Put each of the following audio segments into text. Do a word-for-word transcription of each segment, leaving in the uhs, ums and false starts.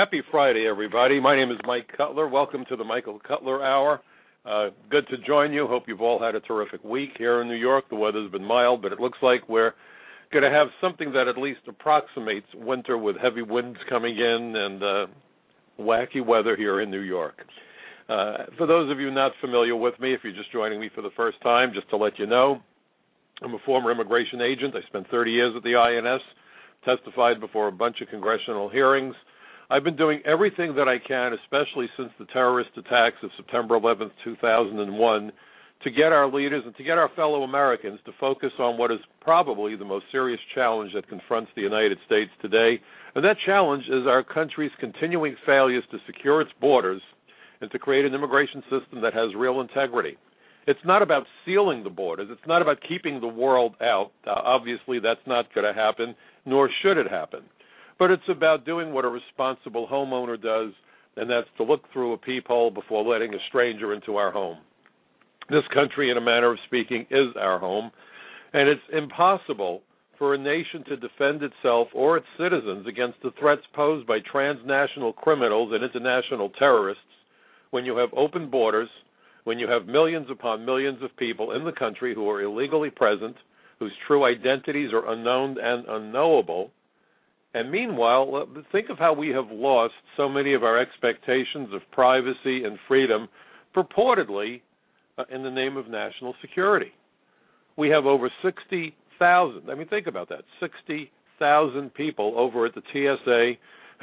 Happy Friday, everybody. My name is Mike Cutler. Welcome to the Michael Cutler Hour. Uh, good to join you. Hope you've all had a terrific week here in New York. The weather's been mild, but it looks like we're going to have something that at least approximates winter with heavy winds coming in and uh, wacky weather here in New York. Uh, for those of you not familiar with me, if you're just joining me for the first time, just to let you know, I'm a former immigration agent. I spent thirty years at the I N S, testified before a bunch of congressional hearings. I've been doing everything that I can, especially since the terrorist attacks of September eleventh, two thousand one, to get our leaders and to get our fellow Americans to focus on what is probably the most serious challenge that confronts the United States today. And that challenge is our country's continuing failures to secure its borders and to create an immigration system that has real integrity. It's not about sealing the borders. It's not about keeping the world out. Uh, obviously, that's not going to happen, nor should it happen. But it's about doing what a responsible homeowner does, and that's to look through a peephole before letting a stranger into our home. This country, in a manner of speaking, is our home, and it's impossible for a nation to defend itself or its citizens against the threats posed by transnational criminals and international terrorists when you have open borders, when you have millions upon millions of people in the country who are illegally present, whose true identities are unknown and unknowable. And meanwhile, think of how we have lost so many of our expectations of privacy and freedom purportedly uh, in the name of national security. We have over sixty thousand, I mean, think about that, sixty thousand people over at the T S A,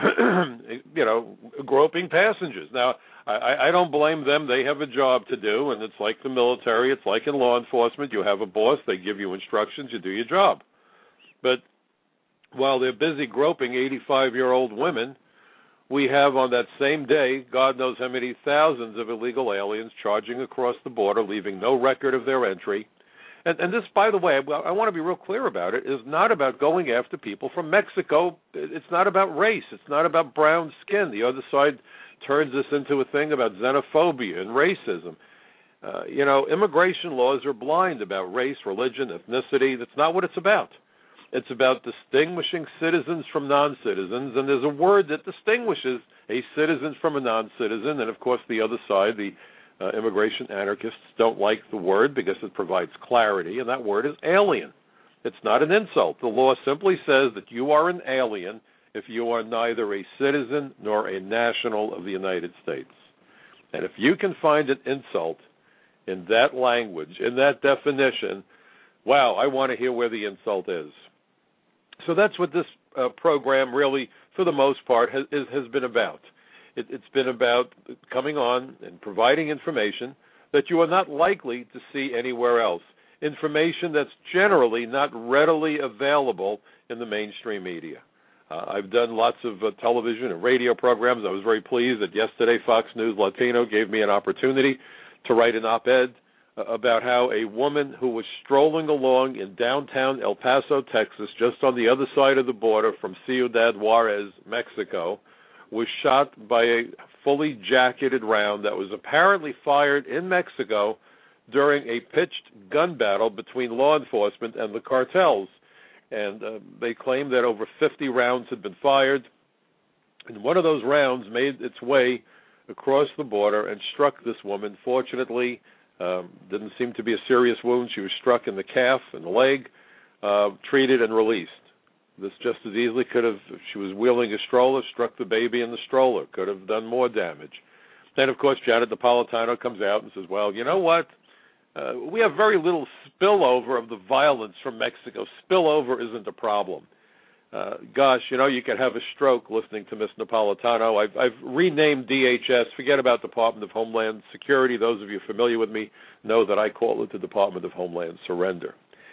you know, groping passengers. Now, I, I don't blame them. They have a job to do, and it's like the military. It's like in law enforcement. You have a boss. They give you instructions. You do your job. But while they're busy groping eighty-five-year-old women, we have on that same day, God knows how many thousands of illegal aliens charging across the border, leaving no record of their entry. And, and this, by the way, I want to be real clear about it, is not about going after people from Mexico. It's not about race. It's not about brown skin. The other side turns this into a thing about xenophobia and racism. Uh, you know, immigration laws are blind about race, religion, ethnicity. That's not what it's about. It's about distinguishing citizens from non-citizens, and there's a word that distinguishes a citizen from a non-citizen, and of course the other side, the uh, immigration anarchists, don't like the word because it provides clarity, and that word is alien. It's not an insult. The law simply says that you are an alien if you are neither a citizen nor a national of the United States. And if you can find an insult in that language, in that definition, wow, I want to hear where the insult is. So that's what this uh, program really, for the most part, has, is, has been about. It, it's been about coming on and providing information that you are not likely to see anywhere else, information that's generally not readily available in the mainstream media. Uh, I've done lots of uh, television and radio programs. I was very pleased that yesterday Fox News Latino gave me an opportunity to write an op-ed about how a woman who was strolling along in downtown El Paso, Texas, just on the other side of the border from Ciudad Juarez, Mexico, was shot by a fully jacketed round that was apparently fired in Mexico during a pitched gun battle between law enforcement and the cartels. And uh, they claim that over fifty rounds had been fired, and one of those rounds made its way across the border and struck this woman. Fortunately, Um, didn't seem to be a serious wound. She was struck in the calf and the leg, uh, treated and released. This just as easily could have, if she was wheeling a stroller, struck the baby in the stroller, could have done more damage. Then, of course, Janet Napolitano comes out and says, well, you know what? Uh, we have very little spillover of the violence from Mexico. Spillover isn't a problem. Uh, gosh, you know, you could have a stroke listening to Miss Napolitano. I've, I've renamed D H S. Forget about Department of Homeland Security. Those of you familiar with me know that I call it the Department of Homeland Surrender.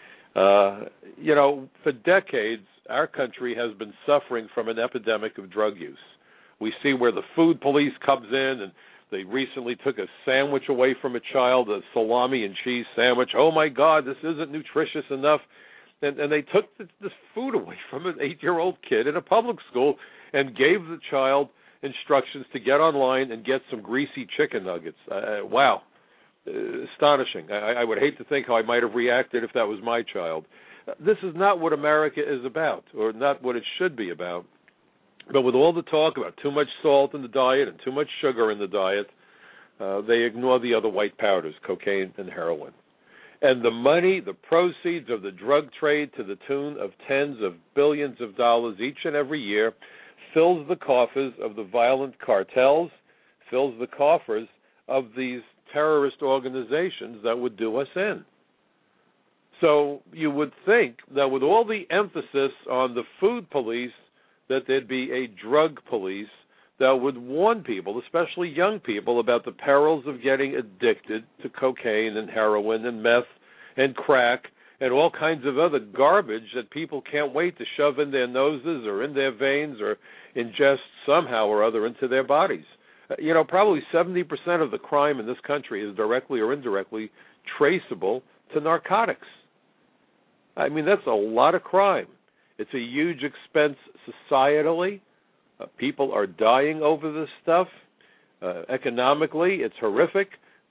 Uh, you know, for decades, our country has been suffering from an epidemic of drug use. We see where the food police comes in, and they recently took a sandwich away from a child, a salami and cheese sandwich. Oh, my God, this isn't nutritious enough. And, and they took this, this food away from an eight-year-old kid in a public school and gave the child instructions to get online and get some greasy chicken nuggets. Uh, wow. Uh, astonishing. I, I would hate to think how I might have reacted if that was my child. Uh, this is not what America is about, or not what it should be about. But with all the talk about too much salt in the diet and too much sugar in the diet, uh, they ignore the other white powders, cocaine and heroin. And the money, the proceeds of the drug trade to the tune of tens of billions of dollars each and every year fills the coffers of the violent cartels, fills the coffers of these terrorist organizations that would do us in. So you would think that with all the emphasis on the food police, that there'd be a drug police that would warn people, especially young people, about the perils of getting addicted to cocaine and heroin and meth and crack and all kinds of other garbage that people can't wait to shove in their noses or in their veins or ingest somehow or other into their bodies. You know, probably seventy percent of the crime in this country is directly or indirectly traceable to narcotics. I mean, that's a lot of crime. It's a huge expense societally. Uh, people are dying over this stuff. Uh, economically, it's horrific.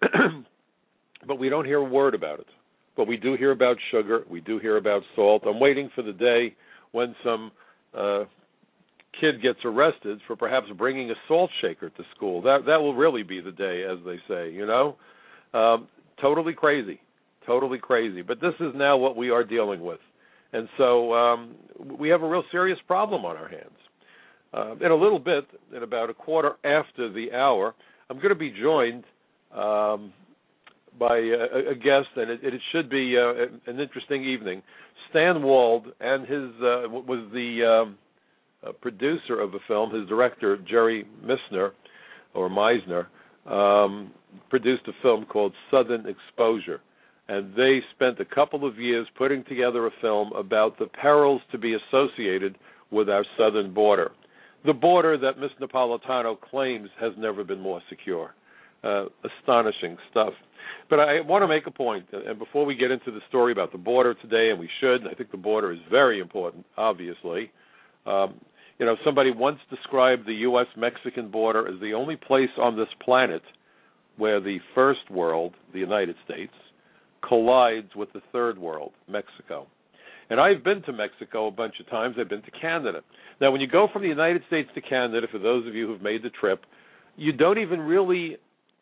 But we don't hear a word about it. But we do hear about sugar. We do hear about salt. I'm waiting for the day when some uh, kid gets arrested for perhaps bringing a salt shaker to school. That that will really be the day, as they say, you know. Um, totally crazy. Totally crazy. But this is now what we are dealing with. And so um, we have a real serious problem on our hands. Uh, in a little bit, in about a quarter after the hour, I'm going to be joined um, by a, a guest, and it, it should be uh, an interesting evening. Stan Wald and his uh, was the um, uh, producer of the film. His director, Jerry Misner, or Meisner, um, produced a film called Southern Exposure. And they spent a couple of years putting together a film about the perils to be associated with our southern border. The border that Miss Napolitano claims has never been more secure. Uh, astonishing stuff. But I want to make a point, and before we get into the story about the border today, and we should, and I think the border is very important, obviously. Um, you know, somebody once described the U S Mexican border as the only place on this planet where the first world, the United States, collides with the third world, Mexico. And I've been to Mexico a bunch of times. I've been to Canada. Now, when you go from the United States to Canada, for those of you who've made the trip, you don't even really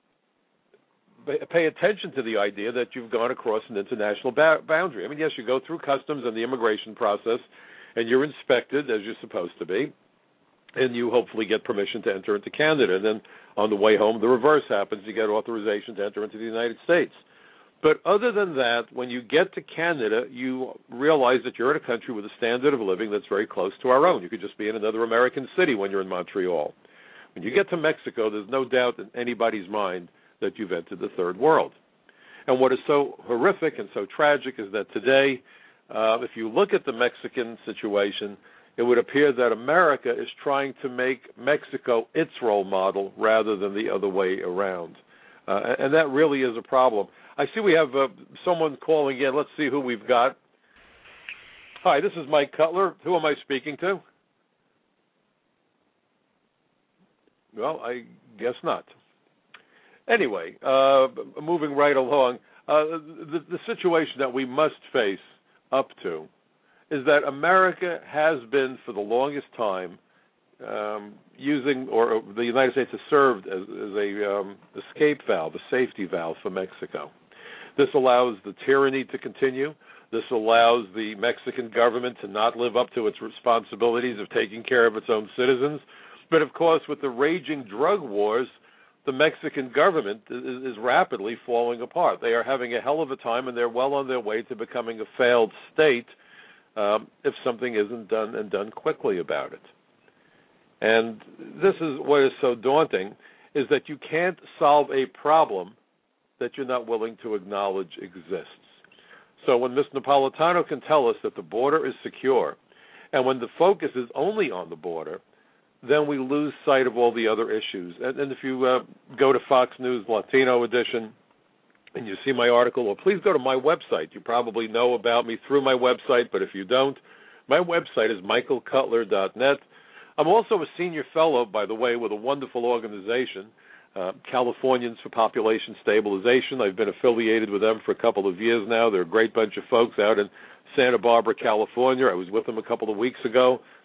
pay attention to the idea that you've gone across an international ba- boundary. I mean, yes, you go through customs and the immigration process, and you're inspected, as you're supposed to be, and you hopefully get permission to enter into Canada. And then on the way home, the reverse happens. You get authorization to enter into the United States. But other than that, when you get to Canada, you realize that you're in a country with a standard of living that's very close to our own. You could just be in another American city when you're in Montreal. When you get to Mexico, there's no doubt in anybody's mind that you've entered the third world. And what is so horrific and so tragic is that today, uh, if you look at the Mexican situation, it would appear that America is trying to make Mexico its role model rather than the other way around. Uh, and that really is a problem. I see we have uh, someone calling in. Let's see who we've got. Hi, this is Mike Cutler. Who am I speaking to? Well, I guess not. Anyway, uh, moving right along, uh, the, the situation that we must face up to is that America has been, for the longest time, um, using, or the United States has served as, as a um, escape valve, a safety valve for Mexico. This allows the tyranny to continue. This allows the Mexican government to not live up to its responsibilities of taking care of its own citizens. But, of course, with the raging drug wars, the Mexican government is, is rapidly falling apart. They are having a hell of a time, and they're well on their way to becoming a failed state um, if something isn't done and done quickly about it. And this is what is so daunting, is that you can't solve a problem that you're not willing to acknowledge exists. So when Miz Napolitano can tell us that the border is secure, and when the focus is only on the border, then we lose sight of all the other issues. And, and if you uh, go to Fox News Latino edition and you see my article, well, please go to my website. You probably know about me through my website, but if you don't, my website is michael cutler dot net. I'm also a senior fellow, by the way, with a wonderful organization, uh, Californians for Population Stabilization. I've been affiliated with them for a couple of years now. They're a great bunch of folks out in Santa Barbara, California. I was with them a couple of weeks ago.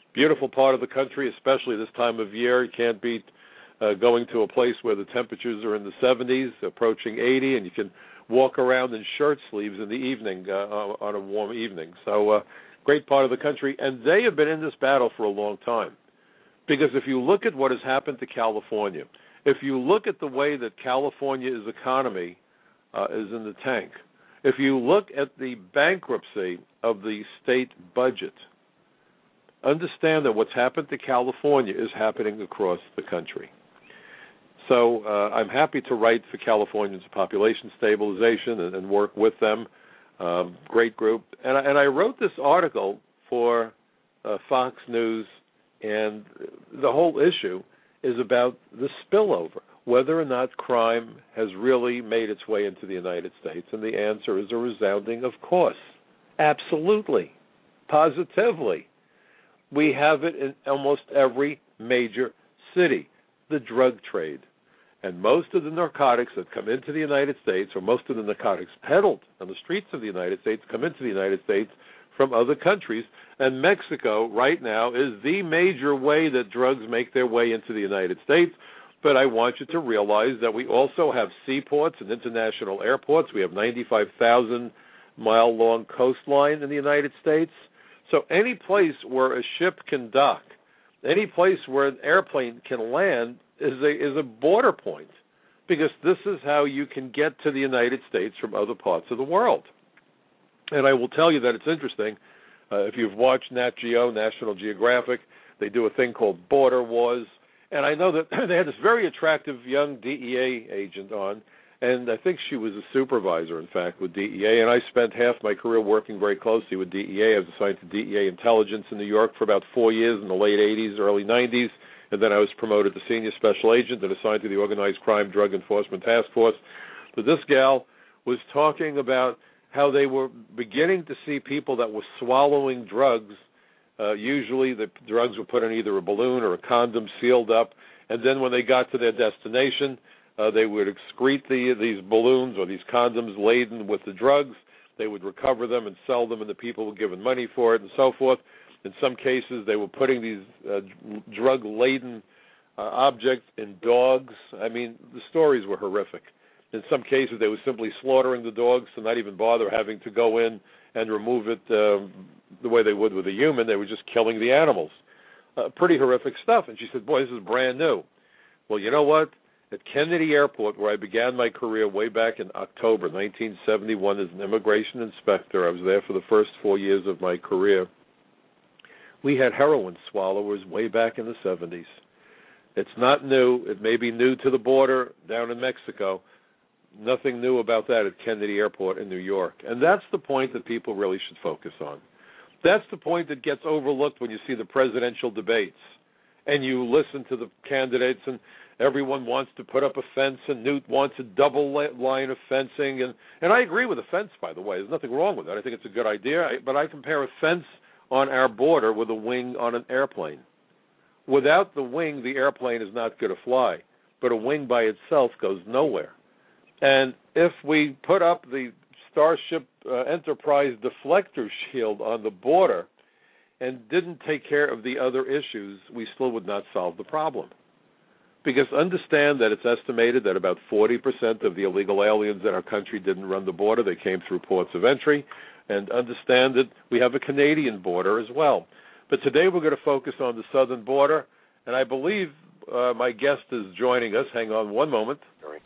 Beautiful part of the country, especially this time of year. You can't beat uh, going to a place where the temperatures are in the seventies, approaching eighty, and you can walk around in shirt sleeves in the evening uh, on a warm evening. So uh, great part of the country. And they have been in this battle for a long time. Because if you look at what has happened to California, if you look at the way that California's economy uh, is in the tank, if you look at the bankruptcy of the state budget, understand that what's happened to California is happening across the country. So uh, I'm happy to write for Californians Population Stabilization and, and work with them. Um, great group. And I, and I wrote this article for uh, Fox News, and the whole issue is about the spillover, whether or not crime has really made its way into the United States. And the answer is a resounding of course. Absolutely. Positively. We have it in almost every major city, the drug trade. And most of the narcotics that come into the United States, or most of the narcotics peddled on the streets of the United States, come into the United States from other countries. And Mexico right now is the major way that drugs make their way into the United States. But I want you to realize that we also have seaports and international airports. We have ninety-five thousand mile long coastline in the United States. So any place where a ship can dock, any place where an airplane can land is a is a border point, because this is how you can get to the United States from other parts of the world. And I will tell you that it's interesting. Uh, if you've watched Nat Geo, National Geographic, they do a thing called Border Wars. And I know that they had this very attractive young D E A agent on, and I think she was a supervisor, in fact, with D E A. And I spent half my career working very closely with D E A. I was assigned to D E A intelligence in New York for about four years in the late eighties, early nineties. And then I was promoted to senior special agent and assigned to the Organized Crime Drug Enforcement Task Force. But this gal was talking about how they were beginning to see people that were swallowing drugs. Uh, usually the drugs were put in either a balloon or a condom, sealed up, and then when they got to their destination, uh, they would excrete the, these balloons or these condoms laden with the drugs. They would recover them and sell them, and the people were given money for it and so forth. In some cases, they were putting these uh, drug-laden uh, objects in dogs. I mean, the stories were horrific. In some cases, they were simply slaughtering the dogs to not even bother having to go in and remove it uh, the way they would with a human. They were just killing the animals. Uh, pretty horrific stuff. And she said, boy, this is brand new. Well, you know what? At Kennedy Airport, where I began my career way back in October nineteen seventy-one as an immigration inspector, I was there for the first four years of my career. We had heroin swallowers way back in the seventies. It's not new. It may be new to the border down in Mexico. Nothing new about that at Kennedy Airport in New York. And that's the point that people really should focus on. That's the point that gets overlooked when you see the presidential debates and you listen to the candidates, and everyone wants to put up a fence, and Newt wants a double line of fencing. And, and I agree with a fence, by the way. There's nothing wrong with that. I think it's a good idea. But I compare a fence on our border with a wing on an airplane. Without the wing, the airplane is not going to fly, but a wing by itself goes nowhere. And if we put up the Starship uh, Enterprise deflector shield on the border and didn't take care of the other issues, we still would not solve the problem. Because understand that it's estimated that about forty percent of the illegal aliens in our country didn't run the border. They came through ports of entry. And understand that we have a Canadian border as well. But today we're going to focus on the southern border, and I believe uh, my guest is joining us. Hang on one moment.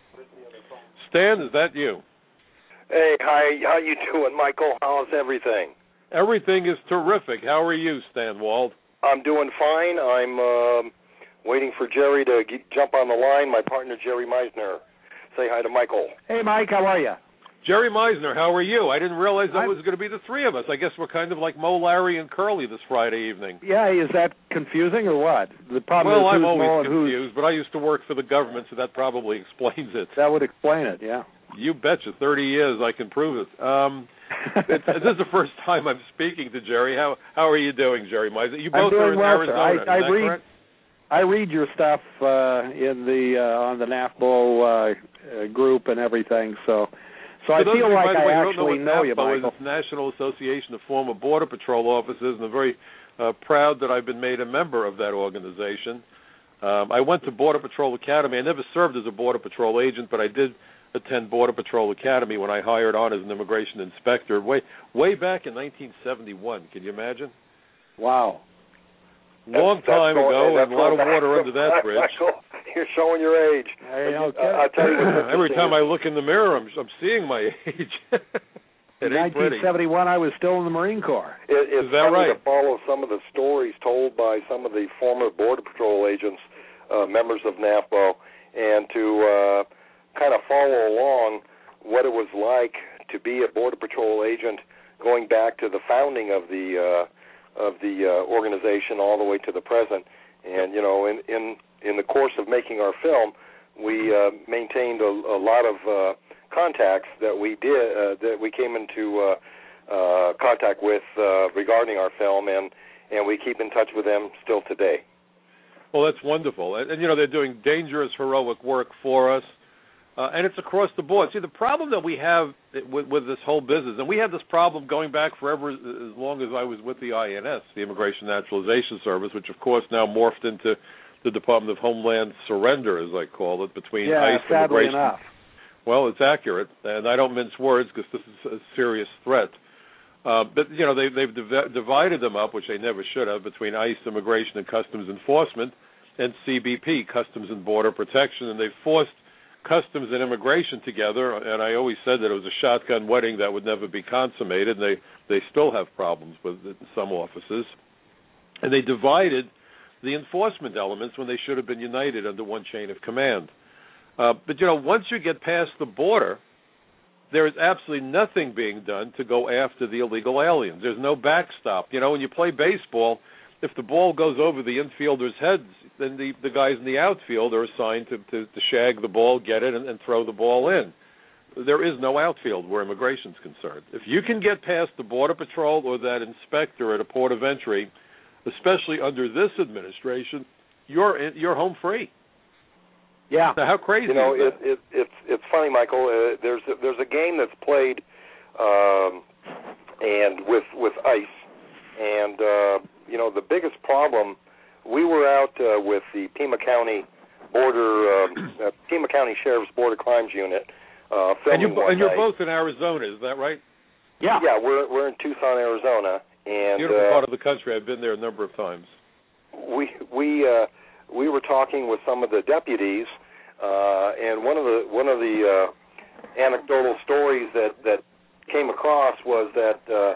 Stan, is that you? Hey, hi. How you doing, Michael? How's everything? Everything is terrific. How are you, Stan Wald? I'm doing fine. I'm uh, waiting for Jerry to get, jump on the line. My partner, Jerry Meisner. Say hi to Michael. Hey, Mike. How are you? Jerry Meisner, how are you? I didn't realize that I'm, was going to be the three of us. I guess we're kind of like Mo, Larry, and Curly this Friday evening. Yeah, is that confusing or what? The problem well, is I'm who's always Mo confused, but I used to work for the government, so that probably explains it. That would explain it, yeah. You betcha. thirty years, I can prove it. Um, it's, this is the first time I'm speaking to Jerry. How how are you doing, Jerry Meisner? You both I'm doing are in well, Arizona, sir. I, I is that read, correct? I read your stuff uh, in the uh, on the NAFBO uh, uh, group and everything, so So I For those feel of you, like by the way, I who don't actually know, know what you, NAFPO Michael. is, it's National Association of Former Border Patrol Officers, and I'm very uh, proud that I've been made a member of that organization. Um, I went to Border Patrol Academy. I never served as a Border Patrol agent, but I did attend Border Patrol Academy when I hired on as an immigration inspector way way back in nineteen seventy-one. Can you imagine? Wow. Long that's, that's time going, ago, and a lot of back. water under that bridge. Michael, you're showing your age. Hey, I, okay. I, I tell you what's Every time is, I look in the mirror, I'm, I'm seeing my age. It In ain't pretty. nineteen seventy-one, I was still in the Marine Corps. It, it's Is that funny right? to follow some of the stories told by some of the former Border Patrol agents, uh, members of NAFPO, and to uh, kind of follow along what it was like to be a Border Patrol agent going back to the founding of the uh, of the uh, organization all the way to the present. And, you know, in, in, in the course of making our film, we uh, maintained a, a lot of uh, contacts that we did, uh, that we came into uh, uh, contact with uh, regarding our film, and, and we keep in touch with them still today. Well, that's wonderful. And, and, you know, they're doing dangerous, heroic work for us. Uh, and it's across the board. See, the problem that we have with, with this whole business, and we had this problem going back forever as long as I was with the I N S, the Immigration Naturalization Service, which, of course, now morphed into the Department of Homeland Surrender, as I call it, between Yeah, ICE and sadly Immigration. enough. Well, it's accurate, and I don't mince words because this is a serious threat. Uh, but, you know, they, they've div- divided them up, which they never should have, between ICE, Immigration and Customs Enforcement, and C B P, Customs and Border Protection, and they've forced Customs and Immigration together, and I always said that it was a shotgun wedding that would never be consummated, and they, they still have problems with it in some offices. And they divided the enforcement elements when they should have been united under one chain of command. Uh, but, you know, once you get past the border, there is absolutely nothing being done to go after the illegal aliens. There's no backstop. You know, when you play baseball, if the ball goes over the infielders' heads, then the, the guys in the outfield are assigned to, to, to shag the ball, get it, and, and throw the ball in. There is no outfield where immigration's concerned. If you can get past the Border Patrol or that inspector at a port of entry, especially under this administration, you're in, you're home free. Yeah. Now, how crazy You know, is it, it, it's it's funny, Michael. Uh, there's a, there's a game that's played, um, and with with ICE, and uh, you know the biggest problem. We were out uh, with the Pima County Border, um, uh, Pima County Sheriff's Border Crimes Unit, uh, filming and, you, one and you're night. both in Arizona, is that right? Yeah. Yeah, we're we're in Tucson, Arizona, and Beautiful uh, part of the country. I've been there a number of times. we we uh, we were talking with some of the deputies, uh, and one of the one of the uh, anecdotal stories that, that came across was that uh,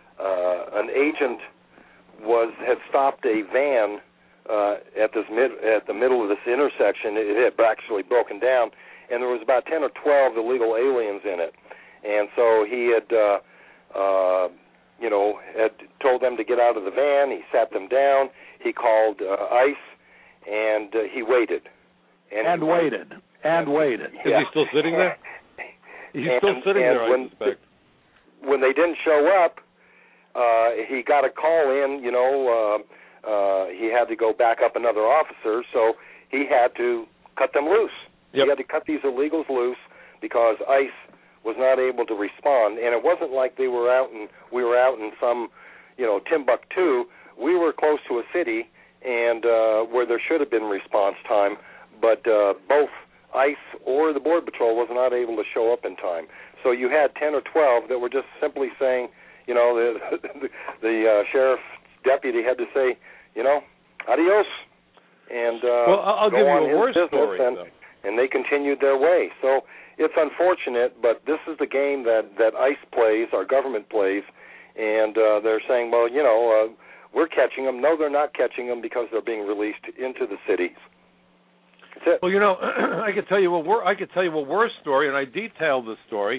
uh, an agent was had stopped a van uh, at this mid at the middle of this intersection. It had actually broken down, and there was about ten or twelve illegal aliens in it, and so he had. Uh, uh, you know, had told them to get out of the van. He sat them down. He called uh, ICE, and uh, he waited. And, and waited. And waited. Is yeah. he still sitting there? He's and, still sitting and there, when, I suspect. When they didn't show up, uh, he got a call in, you know, uh, uh, he had to go back up another officer, so he had to cut them loose. Yep. He had to cut these illegals loose because ICE was not able to respond, and it wasn't like they were out in we were out in some, you know, Timbuktu. We were close to a city, and uh, where there should have been response time, but uh, both ICE or the Border Patrol was not able to show up in time. So you had ten or twelve that were just simply saying, you know, the the, the uh, sheriff's deputy had to say, you know, adios, and uh, well, I'll go give on you a his worse business, story, and, though. and they continued their way. So. It's unfortunate, but this is the game that, that ICE plays, our government plays, and uh, they're saying, well, you know, uh, we're catching them. No, they're not catching them because they're being released into the cities. That's it. Well, you know, I could tell you a wor- I could tell you a worse story, and I detailed this story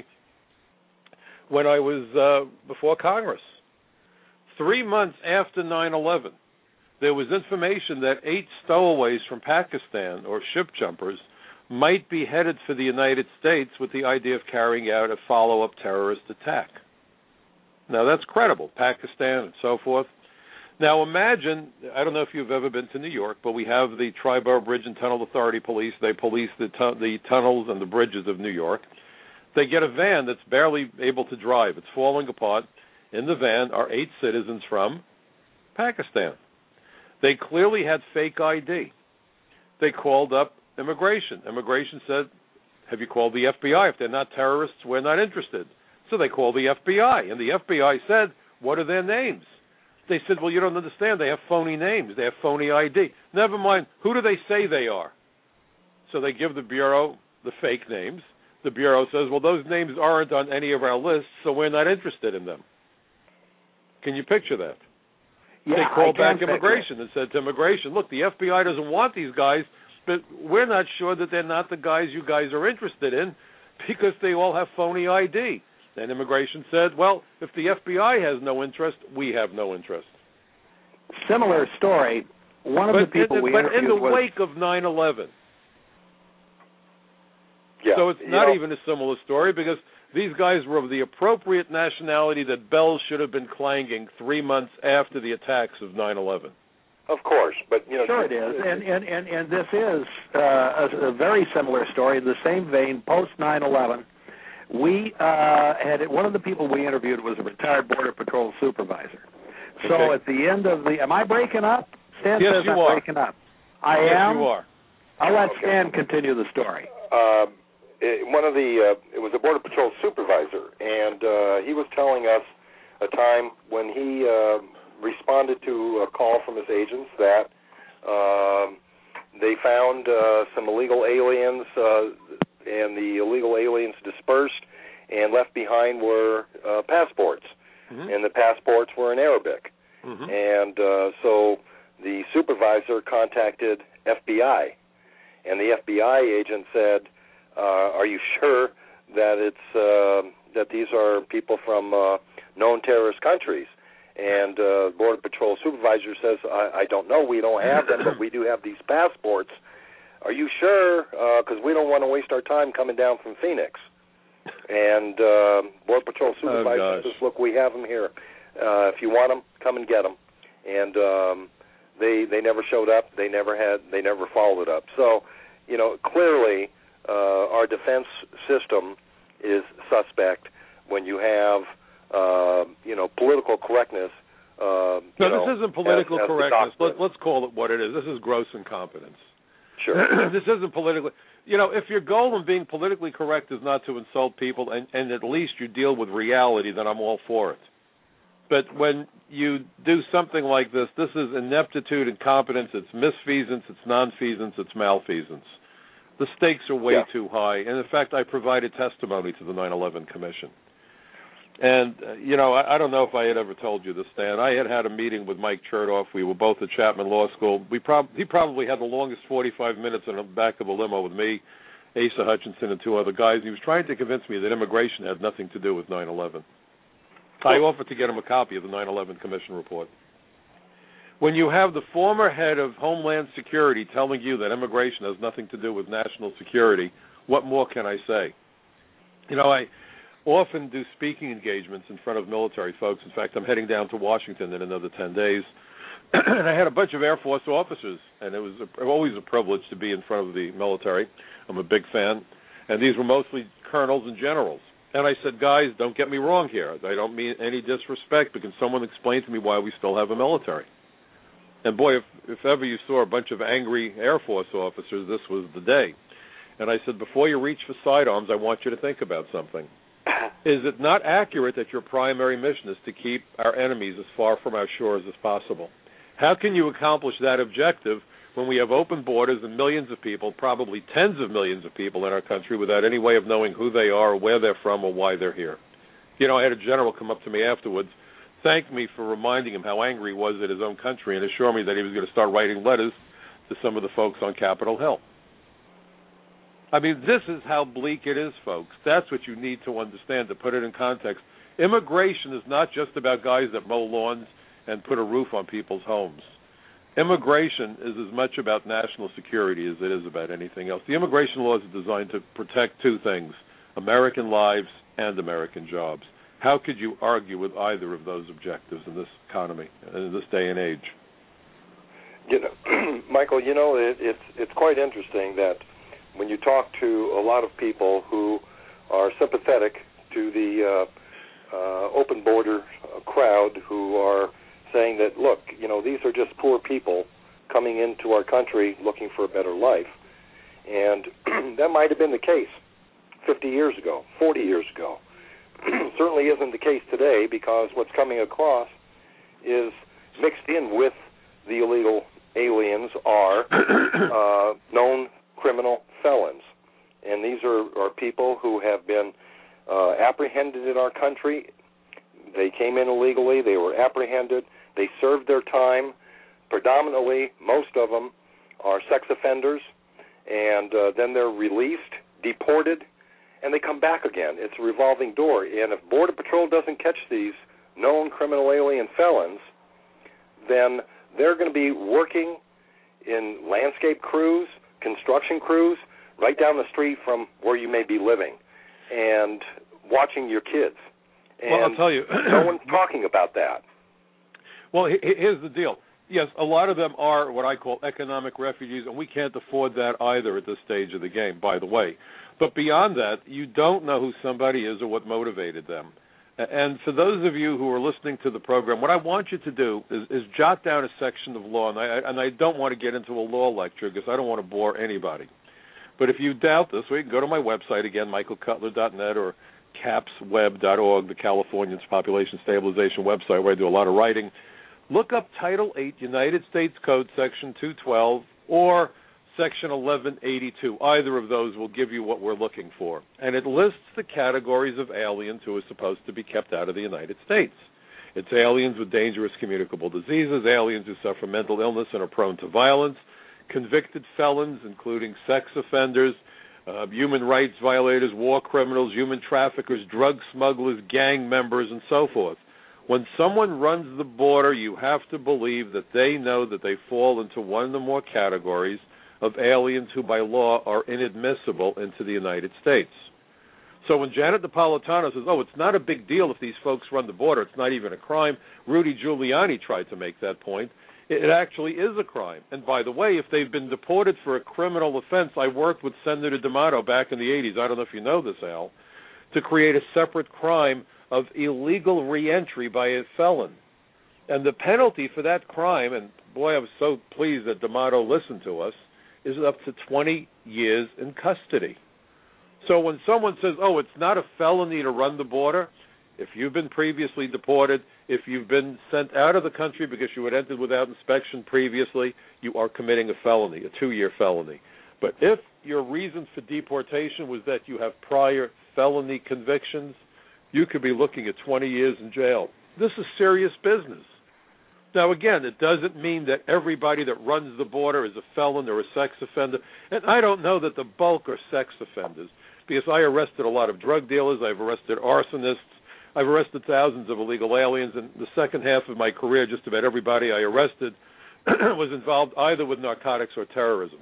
when I was uh, before Congress. Three months after nine eleven, there was information that eight stowaways from Pakistan, or ship jumpers, might be headed for the United States with the idea of carrying out a follow-up terrorist attack. Now, that's credible, Pakistan and so forth. Now, imagine, I don't know if you've ever been to New York, but we have the Tri-Borough Bridge and Tunnel Authority Police. They police the, tu- the tunnels and the bridges of New York. They get a van that's barely able to drive. It's falling apart. In the van are eight citizens from Pakistan. They clearly had fake I D. They called up immigration. Immigration said, have you called the F B I? If they're not terrorists, we're not interested. So they called the F B I, and the F B I said, what are their names? They said, well, you don't understand. They have phony names. They have phony I D. Never mind, who do they say they are? So they give the Bureau the fake names. The Bureau says, well, those names aren't on any of our lists, so we're not interested in them. Can you picture that? Yeah, they called I back immigration and said to immigration, look, the F B I doesn't want these guys, but we're not sure that they're not the guys you guys are interested in because they all have phony I D. And immigration said, well, if the F B I has no interest, we have no interest. Similar story. One of but the people in, we but interviewed in the was... wake of nine eleven. Yeah, so it's not know, even a similar story because these guys were of the appropriate nationality that bells should have been clanging three months after the attacks of nine eleven. Of course, but you know, sure it is, and and and, and this is uh, a, a very similar story in the same vein. Post nine eleven, we uh, had one of the people we interviewed was a retired Border Patrol supervisor. So okay. at the end of the, am I breaking up? Stan yes, says you I'm are. breaking up. I yes, am. you are. I'll let okay. Stan continue the story. Uh, it, one of the uh, it was a Border Patrol supervisor, and uh, he was telling us a time when he. Uh, responded to a call from his agents that um, they found uh, some illegal aliens, uh, and the illegal aliens dispersed, and left behind were uh, passports, mm-hmm. and the passports were in Arabic. Mm-hmm. And uh, so the supervisor contacted F B I, and the F B I agent said, uh, are you sure that it's uh, that these are people from uh, known terrorist countries? And uh, Border Patrol supervisor says, I, I don't know, we don't have them, but we do have these passports. Are you sure? Because uh, we don't want to waste our time coming down from Phoenix. And uh, Border Patrol supervisor oh, says, look, we have them here. Uh, if you want them, come and get them. And um, they they never showed up. They never had. They never followed it up. So, you know, clearly uh, our defense system is suspect when you have. Uh, you know, political correctness. Uh, no, know, this isn't political as, as correctness. Let, let's call it what it is. This is gross incompetence. Sure. This isn't politically. You know, if your goal in being politically correct is not to insult people, and, and at least you deal with reality, then I'm all for it. But when you do something like this, this is ineptitude, incompetence. It's misfeasance. It's nonfeasance. It's malfeasance. The stakes are way yeah. too high. And in fact, I provided testimony to the nine eleven Commission. And, uh, you know, I, I don't know if I had ever told you this, Stan. I had had a meeting with Mike Chertoff. We were both at Chapman Law School. We prob- He probably had the longest forty-five minutes in the back of a limo with me, Asa Hutchinson, and two other guys. He was trying to convince me that immigration had nothing to do with nine eleven. I offered to get him a copy of the nine eleven Commission report. When you have the former head of Homeland Security telling you that immigration has nothing to do with national security, what more can I say? You know, I... often do speaking engagements in front of military folks. In fact, I'm heading down to Washington in another ten days. And I had a bunch of Air Force officers, and it was a, always a privilege to be in front of the military. I'm a big fan. And these were mostly colonels and generals. And I said, guys, don't get me wrong here. I don't mean any disrespect, but can someone explain to me why we still have a military? And boy, if, if ever you saw a bunch of angry Air Force officers, this was the day. And I said, before you reach for sidearms, I want you to think about something. Is it not accurate that your primary mission is to keep our enemies as far from our shores as possible? How can you accomplish that objective when we have open borders and millions of people, probably tens of millions of people in our country, without any way of knowing who they are, or where they're from, or why they're here? You know, I had a general come up to me afterwards, thank me for reminding him how angry he was at his own country, and assure me that he was going to start writing letters to some of the folks on Capitol Hill. I mean, this is how bleak it is, folks. That's what you need to understand, to put it in context. Immigration is not just about guys that mow lawns and put a roof on people's homes. Immigration is as much about national security as it is about anything else. The immigration laws are designed to protect two things, American lives and American jobs. How could you argue with either of those objectives in this economy, in this day and age? You know, Michael, you know, it, it's it's quite interesting that when you talk to a lot of people who are sympathetic to the uh, uh, open border uh, crowd who are saying that, look, you know, these are just poor people coming into our country looking for a better life. And that might have been the case fifty years ago, forty years ago. Certainly isn't the case today, because what's coming across is mixed in with the illegal aliens are uh, known criminal felons. And these are, are people who have been uh, apprehended in our country. They came in illegally. They were apprehended. They served their time. Predominantly, most of them are sex offenders, and uh, then they're released, deported, and they come back again. It's a revolving door. And if Border Patrol doesn't catch these known criminal alien felons, then they're going to be working in landscape crews, construction crews, right down the street from where you may be living, and watching your kids. And well, I'll tell you, no one's talking about that. Well, here's the deal. Yes, a lot of them are what I call economic refugees, and we can't afford that either at this stage of the game, by the way. But beyond that, you don't know who somebody is or what motivated them. And for those of you who are listening to the program, what I want you to do is, is jot down a section of law, and I, and I don't want to get into a law lecture because I don't want to bore anybody. But if you doubt this, well, you can go to my website again, michael cutler dot net, or caps web dot org, the Californians Population Stabilization website, where I do a lot of writing. Look up Title eight, United States Code, Section two twelve, or Section eleven eighty-two. Either of those will give you what we're looking for. And it lists the categories of aliens who are supposed to be kept out of the United States. It's aliens with dangerous communicable diseases, aliens who suffer mental illness and are prone to violence, convicted felons, including sex offenders, uh, human rights violators, war criminals, human traffickers, drug smugglers, gang members, and so forth. When someone runs the border, you have to believe that they know that they fall into one or more categories of aliens who by law are inadmissible into the United States. So when Janet Napolitano says, oh, it's not a big deal if these folks run the border, it's not even a crime, Rudy Giuliani tried to make that point. It actually is a crime. And by the way, if they've been deported for a criminal offense, I worked with Senator D'Amato back in the eighties, I don't know if you know this, Al, to create a separate crime of illegal reentry by a felon. And the penalty for that crime, and boy, I was so pleased that D'Amato listened to us, is up to twenty years in custody. So when someone says, oh, it's not a felony to run the border, if you've been previously deported, if you've been sent out of the country because you had entered without inspection previously, you are committing a felony, a two-year felony. But if your reason for deportation was that you have prior felony convictions, you could be looking at twenty years in jail. This is serious business. Now, again, it doesn't mean that everybody that runs the border is a felon or a sex offender. And I don't know that the bulk are sex offenders, because I arrested a lot of drug dealers. I've arrested arsonists. I've arrested thousands of illegal aliens. And the second half of my career, just about everybody I arrested was involved either with narcotics or terrorism.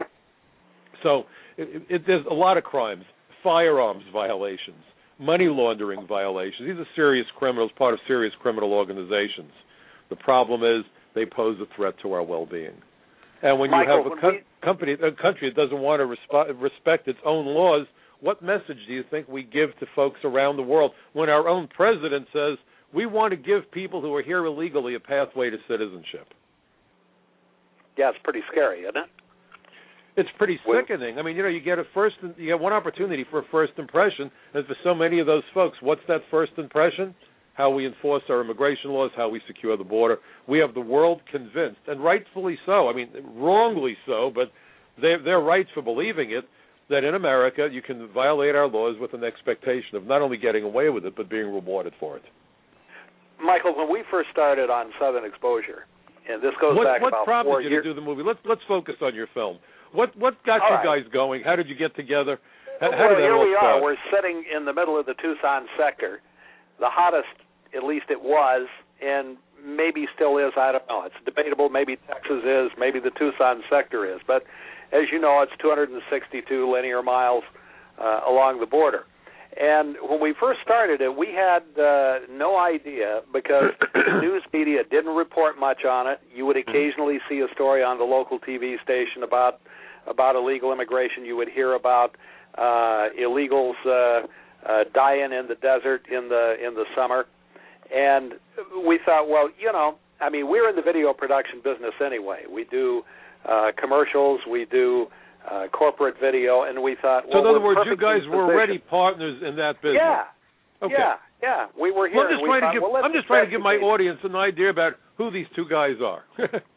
So it, it, there's a lot of crimes, firearms violations, money laundering violations. These are serious criminals, part of serious criminal organizations. The problem is they pose a threat to our well-being. And when Michael, you have a co- we... company, a country that doesn't want to resp- respect its own laws, what message do you think we give to folks around the world when our own president says we want to give people who are here illegally a pathway to citizenship? Yeah, it's pretty scary, isn't it? It's pretty sickening. I mean, you know, you get a first, you get one opportunity for a first impression, and for so many of those folks, what's that first impression? How we enforce our immigration laws, how we secure the border. We have the world convinced, and rightfully so. I mean, wrongly so, but they're, they're right for believing it, that in America you can violate our laws with an expectation of not only getting away with it, but being rewarded for it. Michael, when we first started on Southern Exposure, and this goes what, back what about prompted four you years. to do the movie? Let's let's focus on your film. What what got all you right. guys going? How did you get together? How, well, how did that here all we start? are. We're sitting in the middle of the Tucson sector, the hottest, at least it was, and maybe still is. I don't know. It's debatable. Maybe Texas is. Maybe the Tucson sector is. But as you know, it's two hundred sixty-two linear miles uh, along the border. And when we first started it, we had uh, no idea, because news media didn't report much on it. You would occasionally see a story on the local T V station about about illegal immigration. You would hear about uh, illegals uh, uh, dying in the desert in the in the summer. And we thought, well, you know, I mean, we're in the video production business anyway. We do uh, commercials, we do uh, corporate video, and we thought, well, so in other we're words, you guys were already positioned. partners in that business. Yeah. Okay. Yeah, yeah. We were here. Well, I'm just and we trying thought, to give well, I'm just trying to give my investigate. audience an idea about who these two guys are.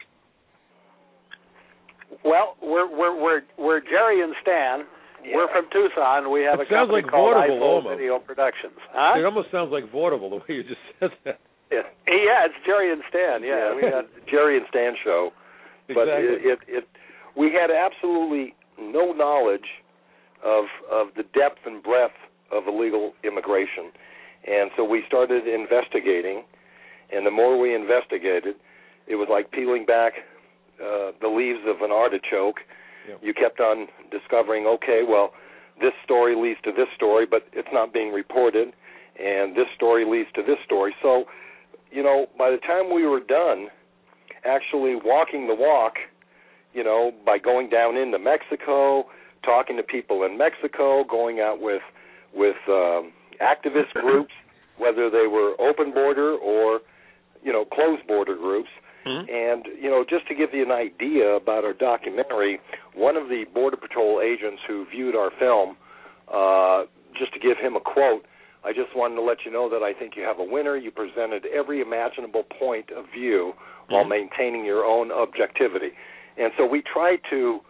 Well, we're we're we're we're Jerry and Stan. Yeah. We're from Tucson. We have It a sounds company like called vaudeville I F O almost. Video Productions. Huh? It almost sounds like vaudeville the way you just said that. Yeah. Yeah, it's Jerry and Stan. Yeah, we got Jerry and Stan show. But Exactly. it, it, it, we had absolutely no knowledge of of the depth and breadth of illegal immigration, and so we started investigating. And the more we investigated, it was like peeling back uh, the leaves of an artichoke. Yep. You kept on discovering, okay, well, this story leads to this story, but it's not being reported, and this story leads to this story. So, you know, by the time we were done actually walking the walk, you know, by going down into Mexico, talking to people in Mexico, going out with with um, activist groups, whether they were open border or, you know, closed border groups. Mm-hmm. And, you know, just to give you an idea about our documentary, one of the Border Patrol agents who viewed our film, uh, just to give him a quote, I just wanted to let you know that I think you have a winner. You presented every imaginable point of view mm-hmm. while maintaining your own objectivity. And so we tried to,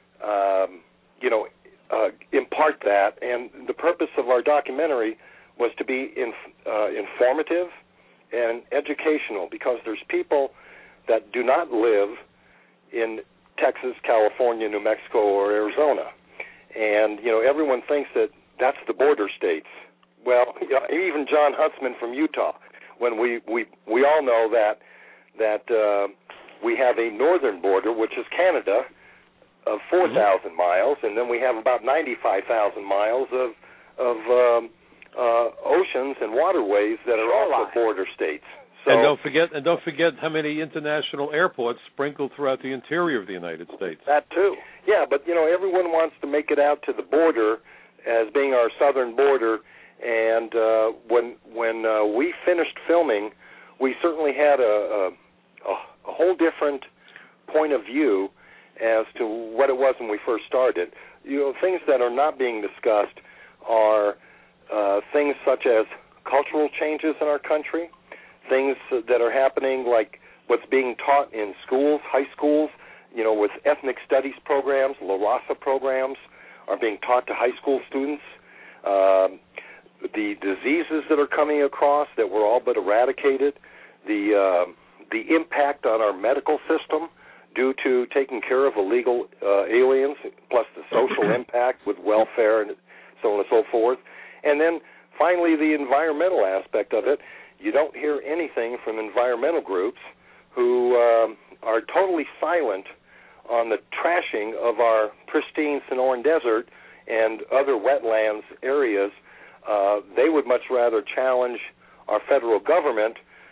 um, you know, uh, impart that. And the purpose of our documentary was to be in, uh, informative and educational, because there's people that do not live in Texas, California, New Mexico, or Arizona. And, you know, everyone thinks that that's the border states. Well, you know, even John Huntsman from Utah, when we, we, we all know that that uh, we have a northern border, which is Canada, of four thousand mm-hmm. miles, and then we have about ninety-five thousand miles of, of um, uh, oceans and waterways that are Shoreline. also border states. So, and don't forget, and don't forget how many international airports sprinkled throughout the interior of the United States. That too. Yeah, but you know, everyone wants to make it out to the border as being our southern border. And uh, when when uh, we finished filming, we certainly had a, a a whole different point of view as to what it was when we first started. You know, things that are not being discussed are uh, things such as cultural changes in our country. Things that are happening, like what's being taught in schools, high schools, you know, with ethnic studies programs, La Raza programs are being taught to high school students. Um, the diseases that are coming across that were all but eradicated, the uh, the impact on our medical system due to taking care of illegal uh, aliens, plus the social impact with welfare and so on and so forth. And then finally the environmental aspect of it. You don't hear anything from environmental groups who um, are totally silent on the trashing of our pristine Sonoran Desert and other wetlands areas. Uh, they would much rather challenge our federal government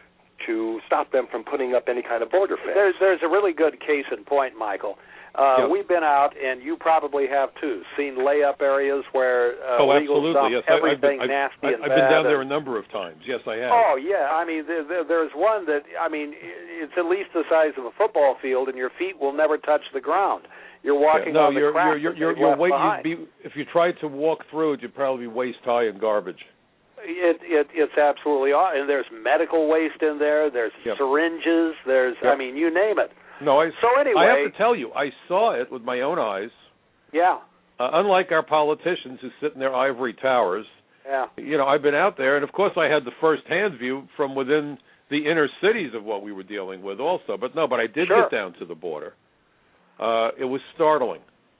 to stop them from putting up any kind of border fence. There's there's a really good case in point, Michael. Uh, yep. We've been out, and you probably have too, seen layup areas where uh, oh, legal absolutely. dump yes. everything I've been, nasty I've, and I've bad. been down there a and, number of times. Yes, I have. Oh, yeah. I mean, there, there, there's one that, I mean, it's at least the size of a football field, and your feet will never touch the ground. You're walking yeah, no, on the you're, crack you're, that you're, they you're left weight, behind. you'd be, if you tried to walk through it, you'd probably be waist high in garbage. It, it it's absolutely awesome. And there's medical waste in there. There's yep. syringes. There's, yep. I mean, you name it. No, I. So anyway, I have to tell you, I saw it with my own eyes. Yeah. Uh, unlike our politicians who sit in their ivory towers. Yeah. You know, I've been out there, and of course, I had the first-hand view from within the inner cities of what we were dealing with, also. But no, but I did sure. get down to the border. Uh, it was startling.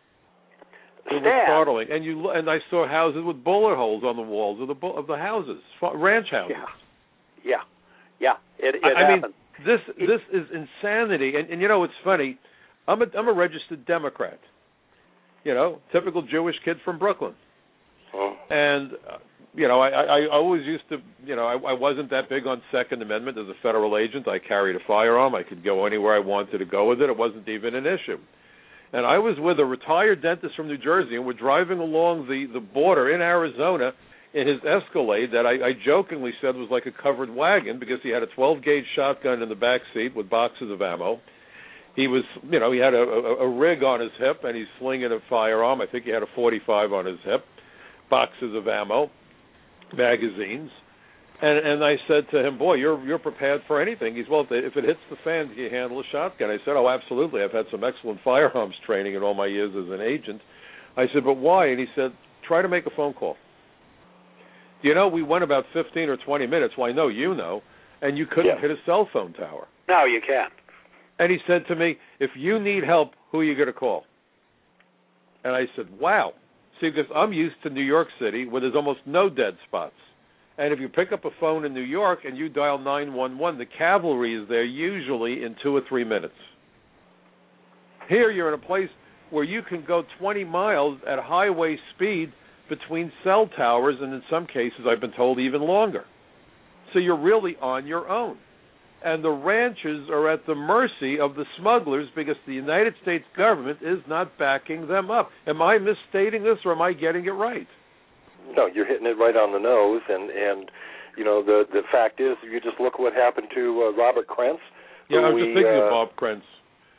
It Stan. was startling, and you and I saw houses with bullet holes on the walls of the of the houses, ranch houses. Yeah, yeah, yeah. It, it I, I mean, happened. this this is insanity, and, and you know, it's funny. I'm a I'm a registered Democrat. You know, typical Jewish kid from Brooklyn, oh. and uh, you know, I, I I always used to, you know, I, I wasn't that big on Second Amendment as a federal agent. I carried a firearm. I could go anywhere I wanted to go with it. It wasn't even an issue. And I was with a retired dentist from New Jersey, and we're driving along the, the border in Arizona, in his Escalade that I, I jokingly said was like a covered wagon because he had a twelve gauge shotgun in the back seat with boxes of ammo. He was, you know, he had a, a, a rig on his hip, and he's slinging a firearm. I think he had a forty-five on his hip, boxes of ammo, magazines. And and I said to him, boy, you're you're prepared for anything. He's, well, if it hits the fan, can you handle a shotgun? I said, oh, absolutely. I've had some excellent firearms training in all my years as an agent. I said, but why? And he said, try to make a phone call. You know, we went about fifteen or twenty minutes. Well, I know you know, and you couldn't yeah. hit a cell phone tower. No, you can't. And he said to me, if you need help, who are you going to call? And I said, wow. See, because I'm used to New York City where there's almost no dead spots. And if you pick up a phone in New York and you dial nine one one, the cavalry is there usually in two or three minutes. Here you're in a place where you can go twenty miles at highway speed between cell towers, and in some cases, I've been told, even longer. So you're really on your own. And the ranches are at the mercy of the smugglers because the United States government is not backing them up. Am I misstating this, or am I getting it right? No, you're hitting it right on the nose. And, and you know, the the fact is, you just look what happened to uh, Robert Krentz. Yeah, I was we, just thinking uh, of Bob Krentz.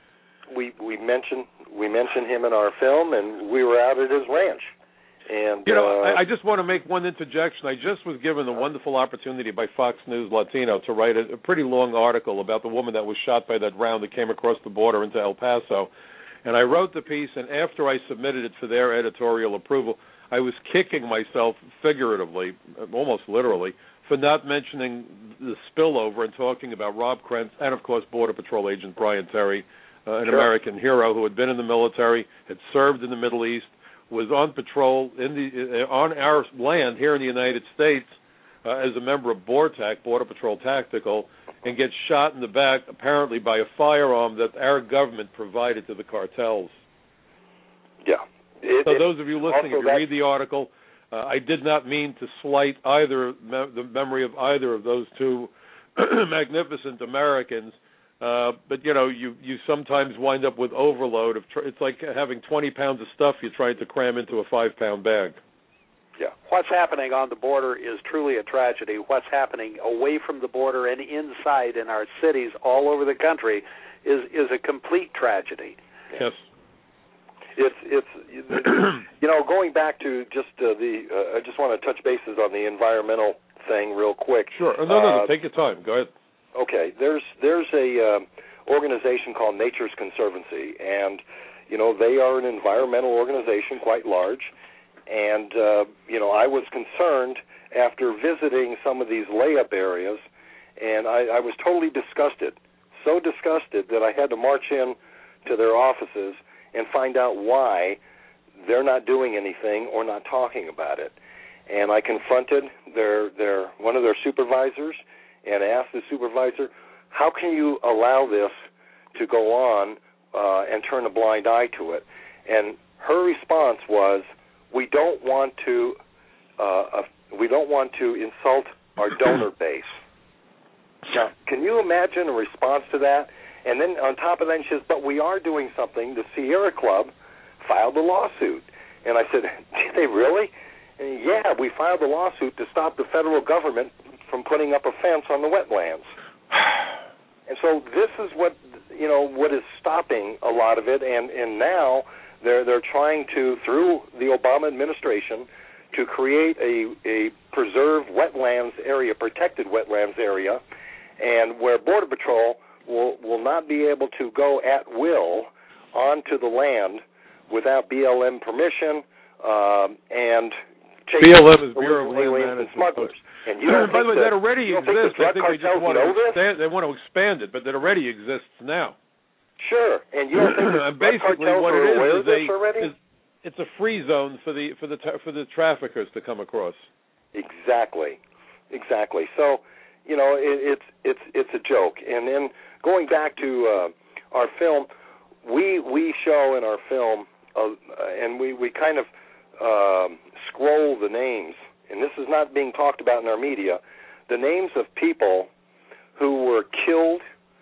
We we mentioned we mentioned him in our film, and we were out at his ranch. And you know, uh, I, I just want to make one interjection. I just was given the wonderful opportunity by Fox News Latino to write a, a pretty long article about the woman that was shot by that round that came across the border into El Paso. And I wrote the piece, and after I submitted it for their editorial approval, I was kicking myself figuratively, almost literally, for not mentioning the spillover and talking about Rob Krentz and, of course, Border Patrol agent Brian Terry, uh, an sure. American hero who had been in the military, had served in the Middle East, was on patrol in the uh, on our land here in the United States uh, as a member of BORTAC, Border Patrol Tactical, and gets shot in the back apparently by a firearm that our government provided to the cartels. Yeah. It, so it, those of you listening, if you read the article, uh, I did not mean to slight either me- the memory of either of those two magnificent Americans. Uh, but, you know, you, you sometimes wind up with overload. Of tr- it's like having twenty pounds of stuff you're trying to cram into a five-pound bag. Yeah. What's happening on the border is truly a tragedy. What's happening away from the border and inside in our cities all over the country is, is a complete tragedy. Yes. It's, it's you know, going back to just uh, the, uh, I just want to touch bases on the environmental thing real quick. Sure. No, no, no. Uh, Take your time. Go ahead. Okay, there's there's a uh, organization called Nature's Conservancy, and you know they are an environmental organization, quite large. And uh, you know I was concerned after visiting some of these layup areas, and I, I was totally disgusted, so disgusted that I had to march in to their offices and find out why they're not doing anything or not talking about it. And I confronted their their one of their supervisors. And asked the supervisor, how can you allow this to go on uh, and turn a blind eye to it? And her response was, we don't want to uh, uh, we don't want to insult our donor base. Now, can you imagine a response to that? And then on top of that, she says, but we are doing something. The Sierra Club filed a lawsuit. And I said, did they really? And yeah, we filed a lawsuit to stop the federal government from putting up a fence on the wetlands. And so this is what, you know, what is stopping a lot of it, and, and now they're they're trying to, through the Obama administration, to create a, a preserved wetlands area, protected wetlands area, and where Border Patrol will, will not be able to go at will onto the land without B L M permission um, and B L M is Bureau of Land Management and smugglers. And you By the way, that, that already exists. The I think they just want to expand, they want to expand it, but that already exists now. Sure, and you don't think the and basically what it is is, a, is it's a free zone for the for the for the traffickers to come across. Exactly, exactly. So, you know, it, it's it's it's a joke. And then going back to uh, our film, we we show in our film, uh, and we we kind of uh, scroll the names. And this is not being talked about in our media, the names of people who were killed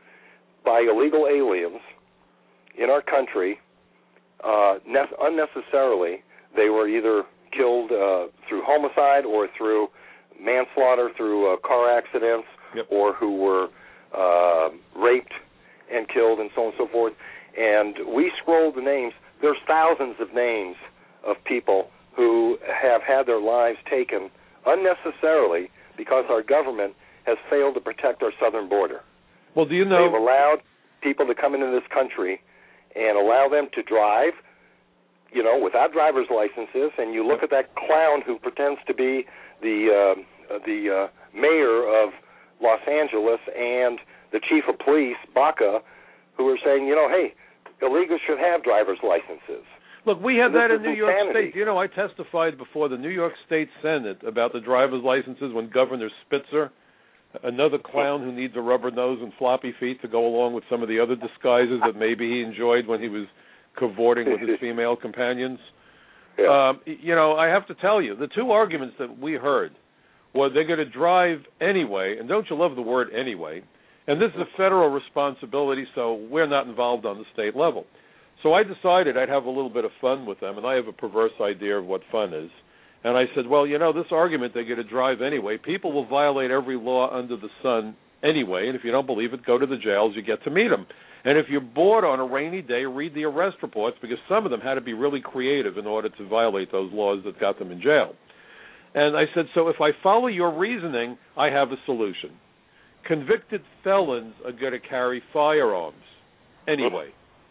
by illegal aliens in our country uh, ne- unnecessarily. They were either killed uh, through homicide or through manslaughter, through uh, car accidents, yep. or who were uh, raped and killed, and so on and so forth. And we scrolled the names. There's thousands of names of people who have had their lives taken unnecessarily because our government has failed to protect our southern border. Well, do you know... They've allowed people to come into this country and allow them to drive, you know, without driver's licenses, and you look at that clown who pretends to be the uh, the uh, mayor of Los Angeles and the chief of police, Baca, who are saying, you know, hey, illegals should have driver's licenses. Look, we had that in New York insanity. State. You know, I testified before the New York State Senate about the driver's licenses when Governor Spitzer, another clown who needs a rubber nose and floppy feet to go along with some of the other disguises that maybe he enjoyed when he was cavorting with his female companions. Yeah. Um, you know, I have to tell you, the two arguments that we heard were they're going to drive anyway, and don't you love the word anyway, and this is a federal responsibility, so we're not involved on the state level. So I decided I'd have a little bit of fun with them, and I have a perverse idea of what fun is. And I said, well, you know, this argument they're going to drive anyway, people will violate every law under the sun anyway, and if you don't believe it, go to the jails, you get to meet them. And if you're bored on a rainy day, read the arrest reports, because some of them had to be really creative in order to violate those laws that got them in jail. And I said, so if I follow your reasoning, I have a solution. Convicted felons are going to carry firearms anyway.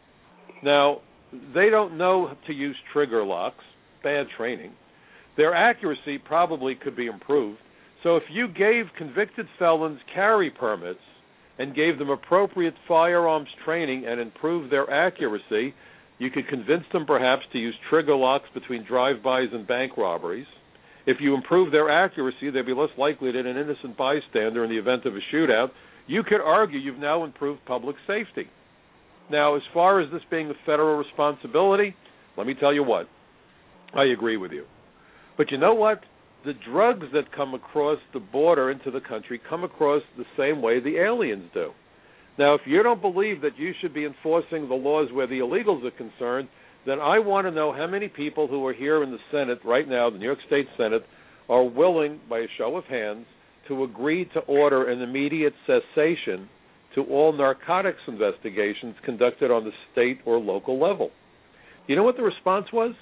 Now, they don't know to use trigger locks, bad training. Their accuracy probably could be improved. So if you gave convicted felons carry permits and gave them appropriate firearms training and improved their accuracy, you could convince them perhaps to use trigger locks between drive-bys and bank robberies. If you improve their accuracy, they'd be less likely than an innocent bystander in the event of a shootout. You could argue you've now improved public safety. Now, as far as this being a federal responsibility, let me tell you what, I agree with you. But you know what? The drugs that come across the border into the country come across the same way the aliens do. Now, if you don't believe that you should be enforcing the laws where the illegals are concerned, then I want to know how many people who are here in the Senate right now, the New York State Senate, are willing, by a show of hands, to agree to order an immediate cessation to all narcotics investigations conducted on the state or local level. You know what the response was?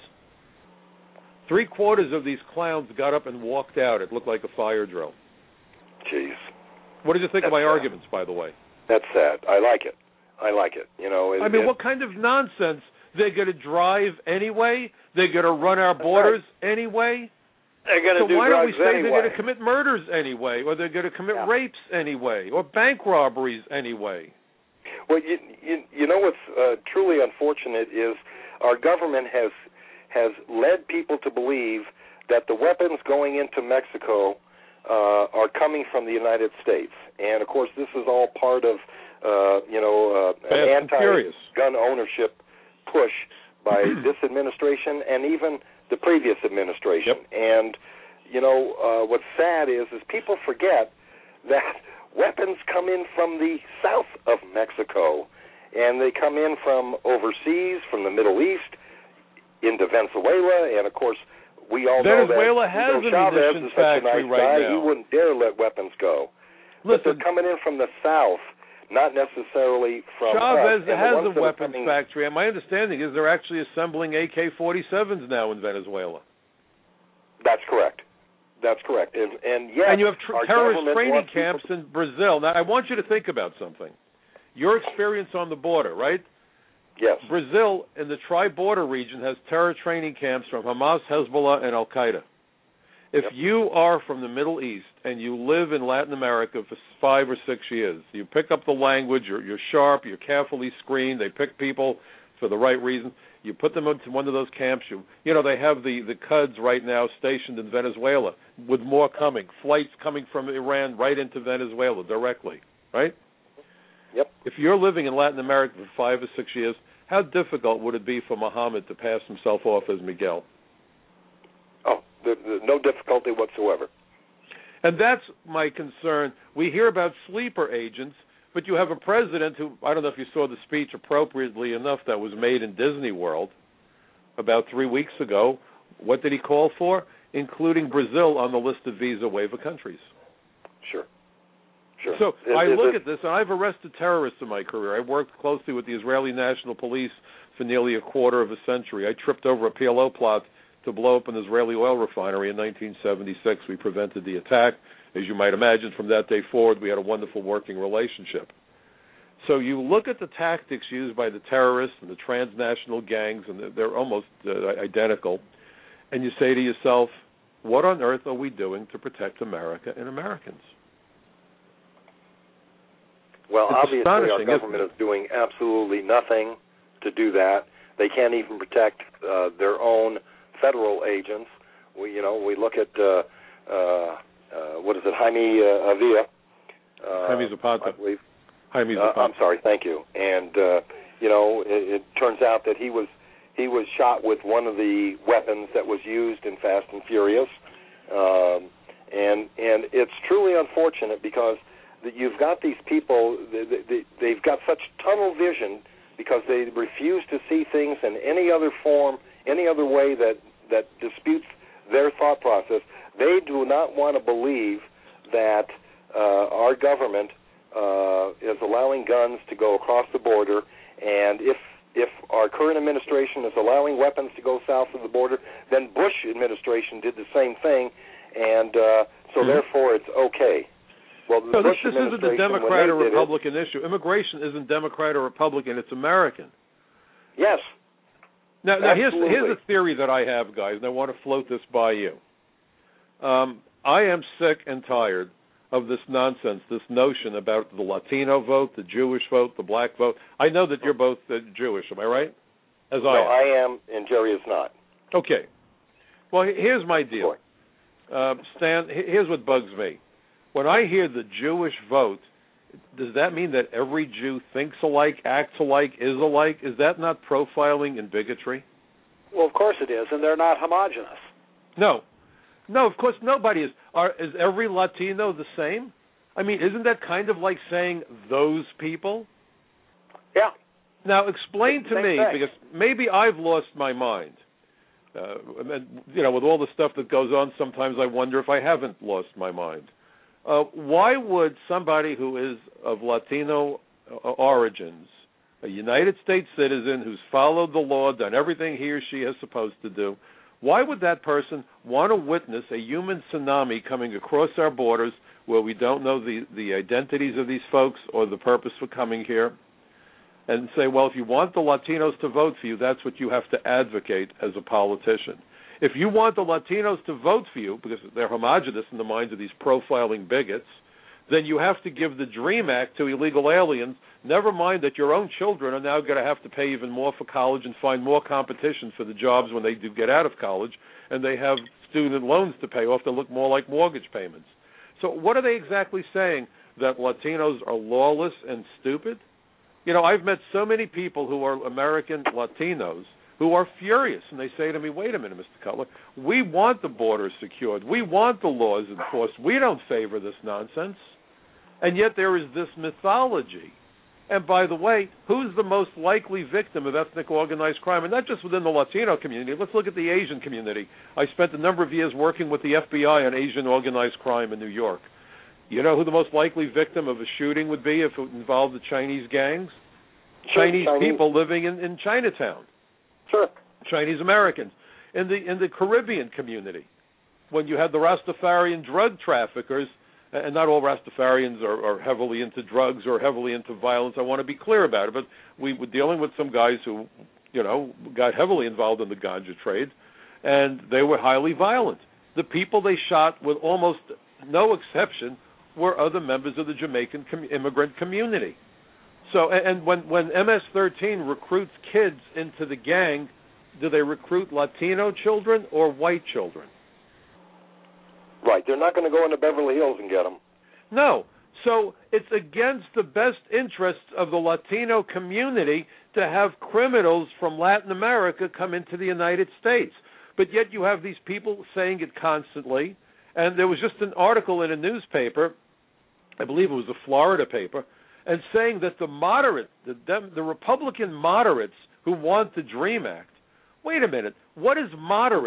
Three quarters of these clowns got up and walked out. It looked like a fire drill. Jeez. What did you think That's of my sad. arguments, by the way? That's sad. I like it. I like it. You know. It, I mean, it, what kind of nonsense? They're going to drive anyway? They're going to run our borders right. anyway? They're going to so do why don't we drugs say anyway. they're going to commit murders anyway, or they're going to commit yeah. rapes anyway, or bank robberies anyway? Well, you you, you know what's uh, truly unfortunate is our government has has led people to believe that the weapons going into Mexico uh, are coming from the United States, and of course this is all part of uh, you know uh, an anti-gun ownership push by this administration and even the previous administration. Yep. And you know uh, what's sad is is people forget that weapons come in from the south of Mexico, and they come in from overseas, from the Middle East, into Venezuela, and of course we all Venezuela know that has Hugo an Chavez munitions is such a factory nice right guy, now. he wouldn't dare let weapons go. Listen, but they're coming in from the south, not necessarily from Chavez us. And has the a weapons coming, factory, and my understanding is they're actually assembling A K forty-sevens now in Venezuela. That's correct. That's correct. And, and yes, and you have tr- our terrorist government training wants camps people... in Brazil. Now, I want you to think about something. Your experience on the border, right? Yes. Brazil, in the tri-border region, has terror training camps from Hamas, Hezbollah, and Al-Qaeda. If Yep. you are from the Middle East and you live in Latin America for five or six years, you pick up the language, you're, you're sharp, you're carefully screened, they pick people for the right reasons, you put them into one of those camps, you you know, they have the, the Cuds right now stationed in Venezuela with more coming, flights coming from Iran right into Venezuela directly, right? Yep. If you're living in Latin America for five or six years, how difficult would it be for Muhammad to pass himself off as Miguel? Oh, there, there's no difficulty whatsoever. And that's my concern. We hear about sleeper agents, but you have a president who, I don't know if you saw the speech appropriately enough that was made in Disney World about three weeks ago, What did he call for? Including Brazil on the list of visa waiver countries. Sure. Sure. So is, I is look it, at this, and I've arrested terrorists in my career. I worked closely with the Israeli National Police for nearly a quarter of a century. I tripped over a P L O plot to blow up an Israeli oil refinery in nineteen seventy-six. We prevented the attack. As you might imagine, from that day forward, we had a wonderful working relationship. So you look at the tactics used by the terrorists and the transnational gangs, and they're almost uh, identical, and you say to yourself, what on earth are we doing to protect America and Americans? Well, It's obviously our astonishing, government isn't it? is doing absolutely nothing to do that. They can't even protect uh, their own federal agents. We, you know, we look at uh, uh, uh, what is it, Jaime uh, Avila? Uh, Jaime Zapata. I believe. Jaime Uh, Zapata. I'm sorry, thank you. And uh, you know, it, it turns out that he was he was shot with one of the weapons that was used in Fast and Furious, um, and and it's truly unfortunate because that you've got these people, they, they, they've got such tunnel vision because they refuse to see things in any other form, any other way that, that disputes their thought process. They do not want to believe that uh, our government uh, is allowing guns to go across the border, and if if our current administration is allowing weapons to go south of the border, then Bush administration did the same thing, and uh, so mm-hmm. therefore it's okay. Well, the no, Bush this, this isn't a administration, Democrat or when they did it- Republican issue. Immigration isn't Democrat or Republican. It's American. Yes. Now, now here's, Absolutely. here's a theory that I have, guys, and I want to float this by you. Um, I am sick and tired of this nonsense, this notion about the Latino vote, the Jewish vote, the black vote. I know that you're both uh, Jewish, am I right? As no, I am. I am, and Jerry is not. Okay. Well, here's my deal. Uh, Stan, here's what bugs me. When I hear the Jewish vote, does that mean that every Jew thinks alike, acts alike, is alike? Is that not profiling and bigotry? Well, of course it is, and they're not homogenous. No. No, of course nobody is. Are, is every Latino the same? I mean, isn't that kind of like saying those people? Yeah. Now, explain to Same me, thing. because maybe I've lost my mind. Uh, and, you know, with all the stuff that goes on, sometimes I wonder if I haven't lost my mind. Uh, why would somebody who is of Latino uh, origins, a United States citizen who's followed the law, done everything he or she is supposed to do, why would that person want to witness a human tsunami coming across our borders where we don't know the, the identities of these folks or the purpose for coming here, and say, well, if you want the Latinos to vote for you, that's what you have to advocate as a politician. If you want the Latinos to vote for you, because they're homogenous in the minds of these profiling bigots, then you have to give the DREAM Act to illegal aliens, never mind that your own children are now going to have to pay even more for college and find more competition for the jobs when they do get out of college, and they have student loans to pay off that look more like mortgage payments. So what are they exactly saying? That Latinos are lawless and stupid? You know, I've met so many people who are American Latinos who are furious, and they say to me, wait a minute, Mister Cutler, we want the borders secured. We want the laws enforced. We don't favor this nonsense. And yet there is this mythology. And by the way, who's the most likely victim of ethnic organized crime? And not just within the Latino community. Let's look at the Asian community. I spent a number of years working with the F B I on Asian organized crime in New York. You know who the most likely victim of a shooting would be if it involved the Chinese gangs? Sure, Chinese, Chinese people living in, in Chinatown. Sure. Chinese Americans. In the in the Caribbean community, when you had the Rastafarian drug traffickers, and not all Rastafarians are, are heavily into drugs or heavily into violence, I want to be clear about it, but we were dealing with some guys who, you know, got heavily involved in the ganja trade, and they were highly violent. The people they shot, with almost no exception, were other members of the Jamaican com- immigrant community. So, and when, when M S thirteen recruits kids into the gang, do they recruit Latino children or white children? Right. They're not going to go into Beverly Hills and get them. No. So it's against the best interests of the Latino community to have criminals from Latin America come into the United States. But yet you have these people saying it constantly. And there was just an article in a newspaper, I believe it was a Florida paper, and saying that the moderate, the, Dem- the Republican moderates who want the DREAM Act, wait a minute, what is moderate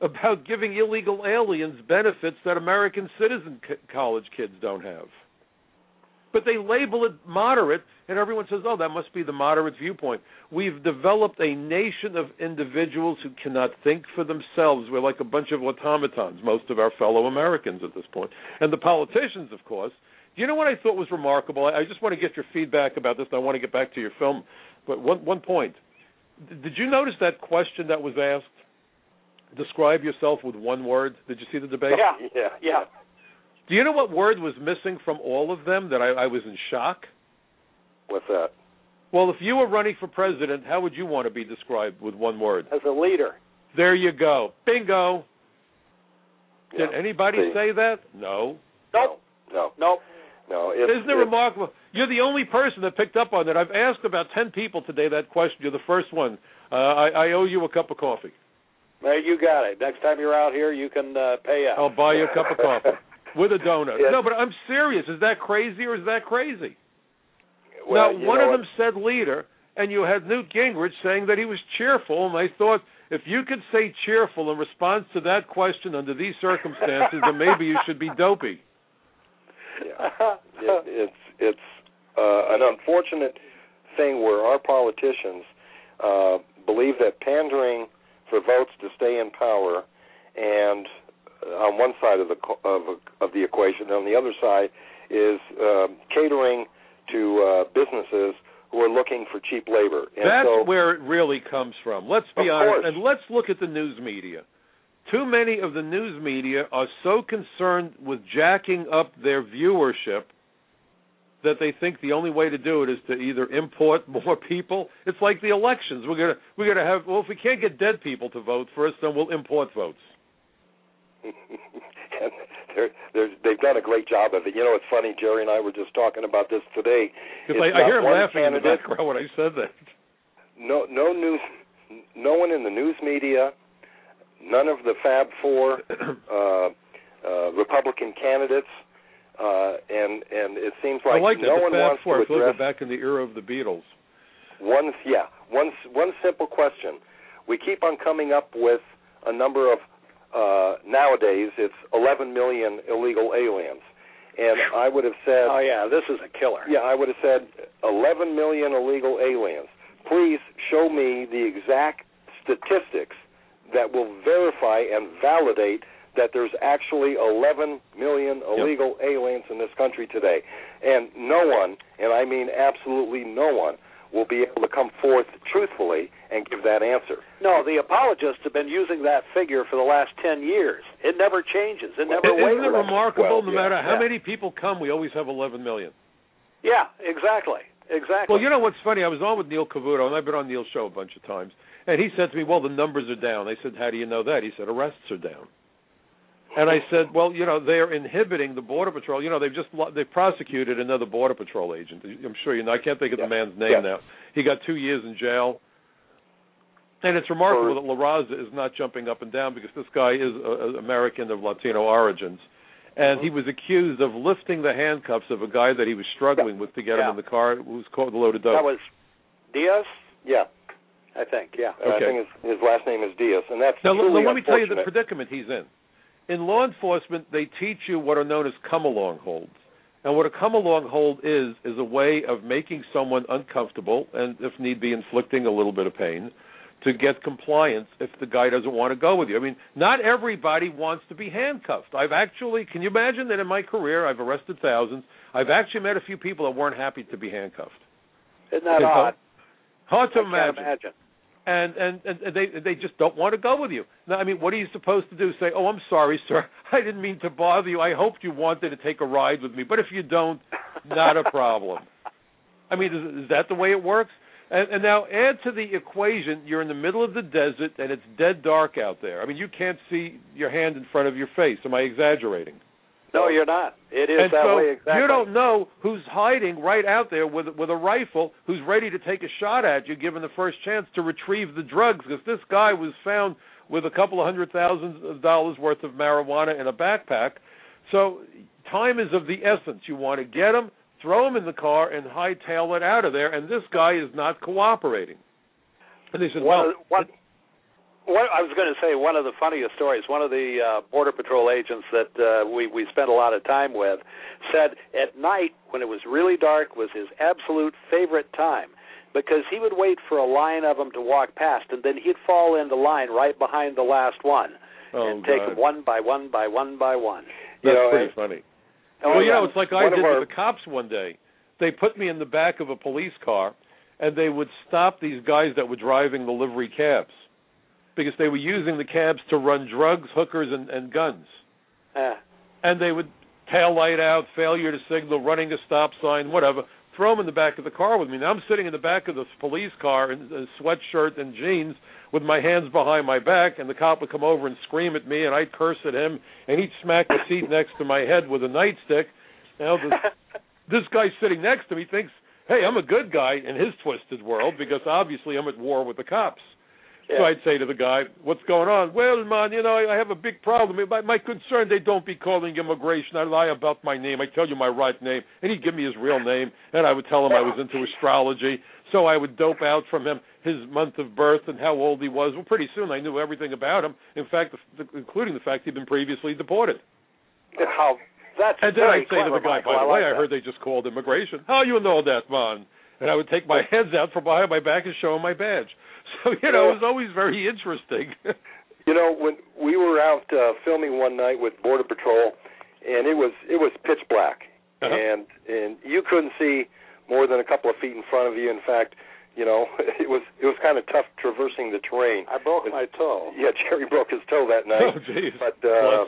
about giving illegal aliens benefits that American citizen c- college kids don't have. But they label it moderate, and everyone says, oh, that must be the moderate viewpoint. We've developed a nation of individuals who cannot think for themselves. We're like a bunch of automatons, most of our fellow Americans at this point. And the politicians, of course. Do you know what I thought was remarkable? I just want to get your feedback about this, and I want to get back to your film. But one, one point. Did you notice that question that was asked? Describe yourself with one word. Did you see the debate? Yeah, yeah, yeah. Do you know what word was missing from all of them that I, I was in shock? What's that? Well, if you were running for president, how would you want to be described with one word? As a leader. There you go. Bingo. Yeah. Did anybody See. say that? No. Nope. No. Nope. No. It's, Isn't it it's, remarkable? You're the only person that picked up on that. I've asked about ten people today that question. You're the first one. Uh, I, I owe you a cup of coffee. Well, you got it. Next time you're out here, you can uh, pay up. I'll buy you a cup of coffee with a donut. Yes. No, but I'm serious. Is that crazy or is that crazy? Well, now, you one know of what? them said leader, and you had Newt Gingrich saying that he was cheerful, and I thought if you could say cheerful in response to that question under these circumstances, then maybe you should be dopey. Yeah. It, it's it's uh, an unfortunate thing where our politicians uh, believe that pandering for votes to stay in power, and uh, on one side of the of of the equation, on the other side is uh, catering to uh, businesses who are looking for cheap labor. And That's so, where it really comes from. Let's be Of honest, course. and let's look at the news media. Too many of the news media are so concerned with jacking up their viewership that they think the only way to do it is to either import more people. It's like the elections. We're gonna we're gonna have well, if we can't get dead people to vote for us, then we'll import votes. and they're, they're, they've done a great job of it. You know, it's funny. Jerry and I were just talking about this today. Because It's I, I not hear him one laughing in the candidate. background when I said that. No, no news. No one in the news media. None of the Fab Four uh, uh, Republican candidates, uh, and and it seems like, I like that. no the one Fab wants Four. to I feel like address we're back in the era of the Beatles. one. Yeah, one one simple question. We keep on coming up with a number of uh, nowadays. It's eleven million illegal aliens, and I would have said, Oh, yeah, this is a killer. yeah, I would have said eleven million illegal aliens. Please show me the exact statistics that will verify and validate that there's actually eleven million illegal yep. aliens in this country today. And no one, and I mean absolutely no one, will be able to come forth truthfully and give that answer. No, the apologists have been using that figure for the last ten years. It never changes. It never Isn't wavers. it remarkable? Well, no yeah, matter how yeah. many people come, we always have eleven million. Yeah, exactly. Exactly. Well, you know what's funny? I was on with Neil Cavuto, and I've been on Neil's show a bunch of times, and he said to me, well, the numbers are down. I said, how do you know that? He said, arrests are down. And I said, well, you know, they're inhibiting the Border Patrol. You know, they've just they've prosecuted another Border Patrol agent. I'm sure you know. I can't think of yeah. the man's name yeah. now. He got two years in jail. And it's remarkable For, that La Raza is not jumping up and down because this guy is an American of Latino origins. And mm-hmm. he was accused of lifting the handcuffs of a guy that he was struggling yeah. with to get yeah. him in the car who was caught with a load of dope. That was Diaz, Yeah. I think, yeah. And Okay. I think his, his last name is Diaz, and that's Now, truly let, let me tell you the unfortunate. predicament he's in. In law enforcement, they teach you what are known as come-along holds. And what a come-along hold is, is a way of making someone uncomfortable and, if need be, inflicting a little bit of pain to get compliance if the guy doesn't want to go with you. I mean, not everybody wants to be handcuffed. I've actually, can you imagine that in my career, I've arrested thousands. I've actually met a few people that weren't happy to be handcuffed. Isn't that It's odd? Hard to I imagine. can't imagine. And, and and they they just don't want to go with you. Now, I mean, what are you supposed to do? Say, oh, I'm sorry, sir. I didn't mean to bother you. I hoped you wanted to take a ride with me. But if you don't, not a problem. I mean, is, is that the way it works? And, and now add to the equation, you're in the middle of the desert, and it's dead dark out there. I mean, you can't see your hand in front of your face. Am I exaggerating? No, you're not. It is and that so way exactly. you don't know who's hiding right out there with with a rifle, who's ready to take a shot at you, given the first chance to retrieve the drugs. Because this guy was found with a couple of hundred thousand of dollars worth of marijuana in a backpack. So time is of the essence. You want to get him, throw him in the car, and hightail it out of there. And this guy is not cooperating. And they said, one, well, of, one, What, I was going to say one of the funniest stories. One of the uh, Border Patrol agents that uh, we we spent a lot of time with said at night when it was really dark was his absolute favorite time because he would wait for a line of them to walk past and then he'd fall into line right behind the last one oh, and take them one by one by one by one. That's you know, pretty and, funny. Oh, well, you yeah. know, it's like I one did our, with the cops one day. They put me in the back of a police car, and they would stop these guys that were driving the livery cabs because they were using the cabs to run drugs, hookers, and, and guns. Uh. And they would tail light out, failure to signal, running a stop sign, whatever, throw them in the back of the car with me. Now I'm sitting in the back of the police car in a sweatshirt and jeans with my hands behind my back, and the cop would come over and scream at me, and I'd curse at him, and he'd smack the seat next to my head with a nightstick. Now this, this guy sitting next to me thinks, hey, I'm a good guy in his twisted world because obviously I'm at war with the cops. Yeah. So I'd say to the guy, what's going on? Well, man, you know, I, I have a big problem. My, my concern, they don't be calling immigration. I lie about my name. I tell you my right name. And he'd give me his real name, and I would tell him I was into astrology. So I would dope out from him his month of birth and how old he was. Well, pretty soon I knew everything about him, in fact, the, including the fact he'd been previously deported. How that's and then very I'd say clever, to the guy, Michael. by the I way, like I that. heard they just called immigration. How you know that, man? And I would take my hands out from behind my back and show him my badge. So, you know, it was always very interesting. You know, when we were out uh, filming one night with Border Patrol, and it was it was pitch black, uh-huh. and and you couldn't see more than a couple of feet in front of you. In fact, you know, it was it was kind of tough traversing the terrain. I broke it, my toe. Yeah, Jerry broke his toe that night. Oh, jeez. But uh,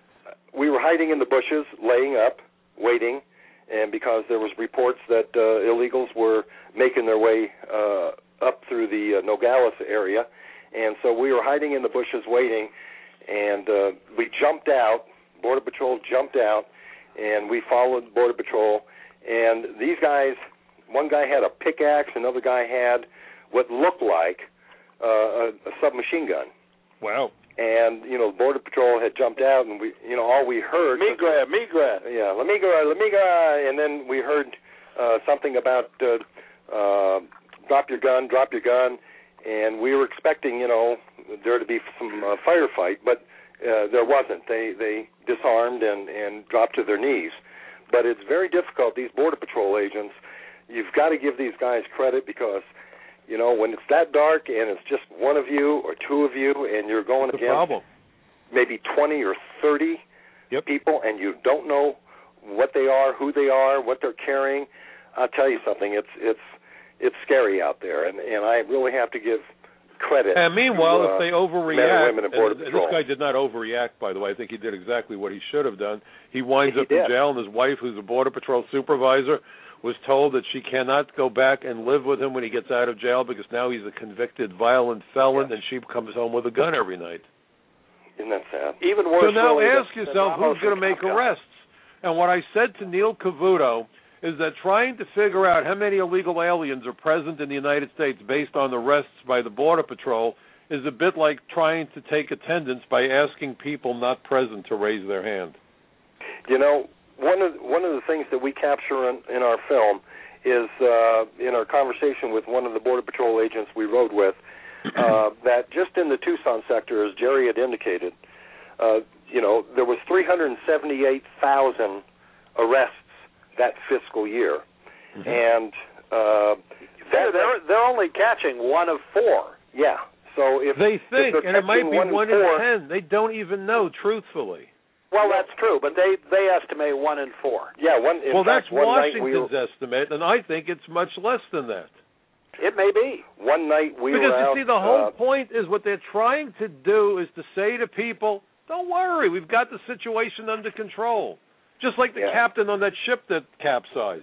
we were hiding in the bushes, laying up, waiting, and because there was reports that uh, illegals were making their way uh, up through the uh, Nogales area, and so we were hiding in the bushes waiting, and uh, we jumped out. Border Patrol jumped out, and we followed Border Patrol. And these guys, one guy had a pickaxe, another guy had what looked like uh, a, a submachine gun. Wow. And, you know, Border Patrol had jumped out, and, we, you know, all we heard... Migra, migra. Yeah, la migra, la migra, and then we heard uh, something about uh, uh, drop your gun, drop your gun, and we were expecting, you know, there to be some uh, firefight, but uh, there wasn't. They they disarmed and, and dropped to their knees. But it's very difficult. These Border Patrol agents, you've got to give these guys credit because, you know, when it's that dark and it's just one of you or two of you and you're going That's against problem. maybe twenty or thirty yep. people and you don't know what they are, who they are, what they're carrying, I'll tell you something. It's it's it's scary out there, and, and I really have to give credit. And meanwhile, to, uh, if they overreact, men and women in Border and, and Patrol. this guy did not overreact, by the way. I think he did exactly what he should have done. He winds He up in did. jail, and his wife, who's a Border Patrol supervisor, was told that she cannot go back and live with him when he gets out of jail because now he's a convicted violent felon, Yes. and she comes home with a gun every night. Isn't that sad? Even worse. So now really, ask than- yourself than who's going to make Kafka. arrests. And what I said to Neil Cavuto is that trying to figure out how many illegal aliens are present in the United States based on arrests by the Border Patrol is a bit like trying to take attendance by asking people not present to raise their hand. You know, one of one of the things that we capture in, in our film is uh, in our conversation with one of the Border Patrol agents we rode with, uh, that just in the Tucson sector, as Jerry had indicated, uh, you know, there was three hundred seventy-eight thousand arrests that fiscal year, Mm-hmm. and uh, They're, that, they're they're only catching one of four. yeah. So if They think, if they're and it might catching be one, one in in four, ten. They don't even know, truthfully. Well, that's true, but they they estimate one in four. yeah, one. In well, fact, that's one night we Washington's were, estimate, and I think it's much less than that. It may be. one night we Because were you out. see, the whole uh, point is what they're trying to do is to say to people, don't worry, we've got the situation under control. Just like the Yeah. captain on that ship that capsized.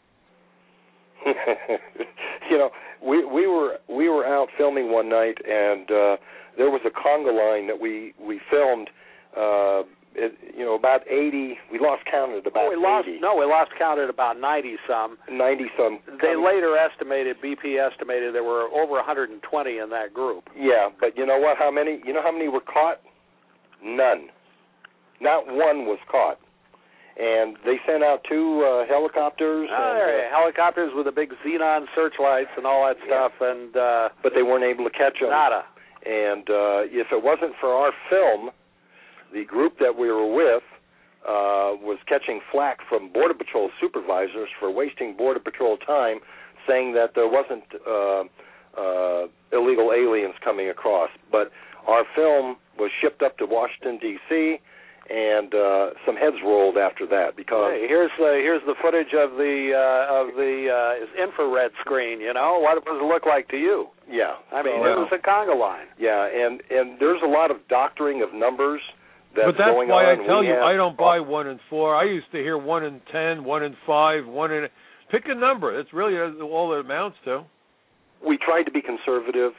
you know, we we were we were out filming one night, and uh, there was a conga line that we we filmed. Uh, it, you know, about eighty. We lost count at about we lost eighty, no, we lost count at about ninety some. ninety some. They later estimated, B P estimated there were over one hundred twenty in that group. Yeah, but you know what? How many? You know how many were caught? None. Not one was caught. And they sent out two uh, helicopters. Oh, and, there, uh, helicopters with the big xenon searchlights and all that Yeah. stuff, and uh, but they weren't able to catch them. nada. And uh, if it wasn't for our film, the group that we were with uh, was catching flack from Border Patrol supervisors for wasting Border Patrol time, saying that there wasn't uh, uh, illegal aliens coming across. But our film was shipped up to Washington, D C, and uh, some heads rolled after that because hey, here's the here's the footage of the uh, of the uh, infrared screen. You know, what does it look like to you? Yeah, I mean, so, it was a conga line. Yeah, and and there's a lot of doctoring of numbers that's but that's going why on. I tell we you have, I don't buy one in four. I used to hear one in ten, one in five, one in. Pick a number. It's really all it amounts to. We tried to be conservative.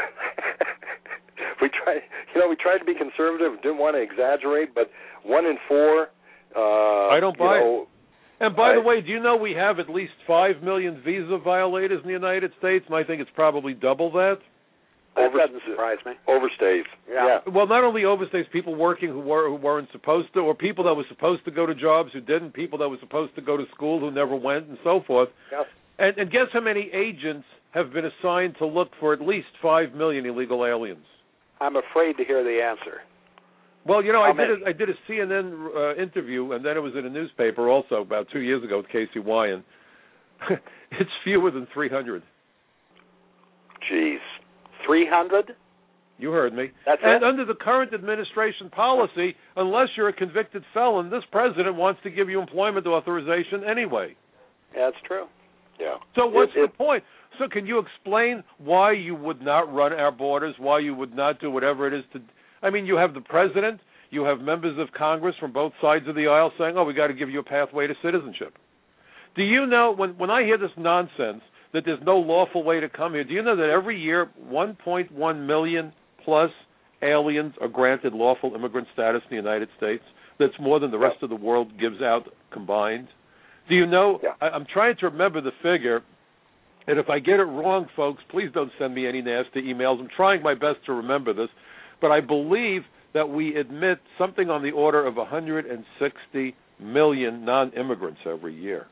we tried, you know, we tried to be conservative. Didn't want to exaggerate, but one in four. Uh, I don't buy you know, it. And by I, the way, do you know we have at least five million visa violators in the United States? And I think it's probably double that. That over, doesn't surprise me. Overstays. Yeah. yeah. Well, not only overstays, people working who, were, who weren't supposed to, or people that were supposed to go to jobs who didn't, people that were supposed to go to school who never went, and so forth. Yes. And, and guess how many agents have been assigned to look for at least five million illegal aliens? I'm afraid to hear the answer. Well, you know, How I did many? a, I did a C N N uh, interview, and then it was in a newspaper also about two years ago with Casey Wyand. It's fewer than three hundred. Jeez. three hundred? You heard me. That's and it? under the current administration policy, unless you're a convicted felon, this president wants to give you employment authorization anyway. Yeah, that's true. Yeah. So what's it, the point? So can you explain why you would not run our borders, why you would not do whatever it is to... I mean, you have the president, you have members of Congress from both sides of the aisle saying, oh, we got to give you a pathway to citizenship. Do you know, when, when I hear this nonsense, that there's no lawful way to come here, do you know that every year one point one million plus aliens are granted lawful immigrant status in the United States? That's more than the rest of the world gives out combined. Do you know, yeah. I, I'm trying to remember the figure, and if I get it wrong, folks, please don't send me any nasty emails. I'm trying my best to remember this, but I believe that we admit something on the order of one hundred sixty million non-immigrants every year.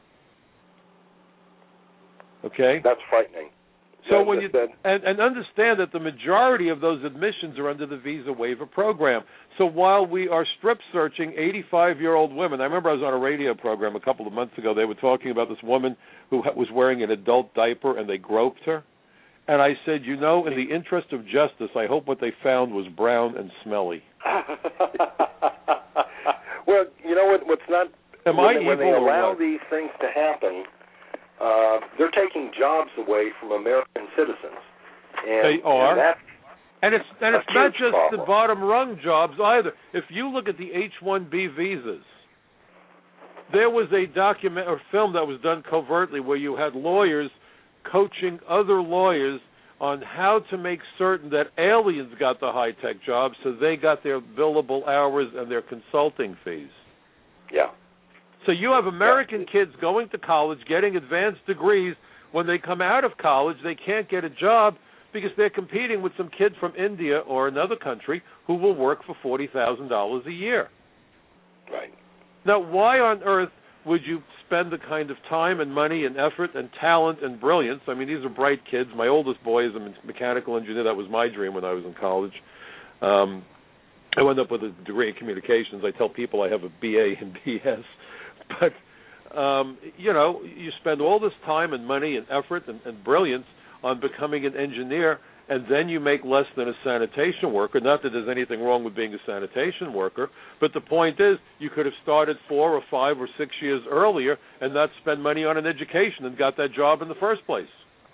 Okay? That's frightening. So That's when you that, and, and understand that the majority of those admissions are under the visa waiver program. So while we are strip searching eighty-five-year-old women, I remember I was on a radio program a couple of months ago. They were talking about this woman who was wearing an adult diaper and they groped her. And I said, you know, in the interest of justice, I hope what they found was brown and smelly. Well, you know what? What's not Am when, I they, when they evil or allow what? these things to happen, uh, they're taking jobs away from American citizens. And, They are. And that's, And it's and it's A not huge just problem. the bottom rung jobs either. If you look at the H one B visas, there was a document or film that was done covertly where you had lawyers coaching other lawyers on how to make certain that aliens got the high-tech jobs so they got their billable hours and their consulting fees. yeah. So you have American kids going to college, getting advanced degrees. When they come out of college, they can't get a job because they're competing with some kid from India or another country who will work for forty thousand dollars a year. Right. Now, why on earth would you spend the kind of time and money and effort and talent and brilliance? I mean, these are bright kids. My oldest boy is a mechanical engineer. That was my dream when I was in college. Um, I wound up with a degree in communications. I tell people I have a B A and B S. But, um, you know, you spend all this time and money and effort and, and brilliance on becoming an engineer, and then you make less than a sanitation worker. Not that there's anything wrong with being a sanitation worker, but the point is you could have started four or five or six years earlier and not spend money on an education and got that job in the first place.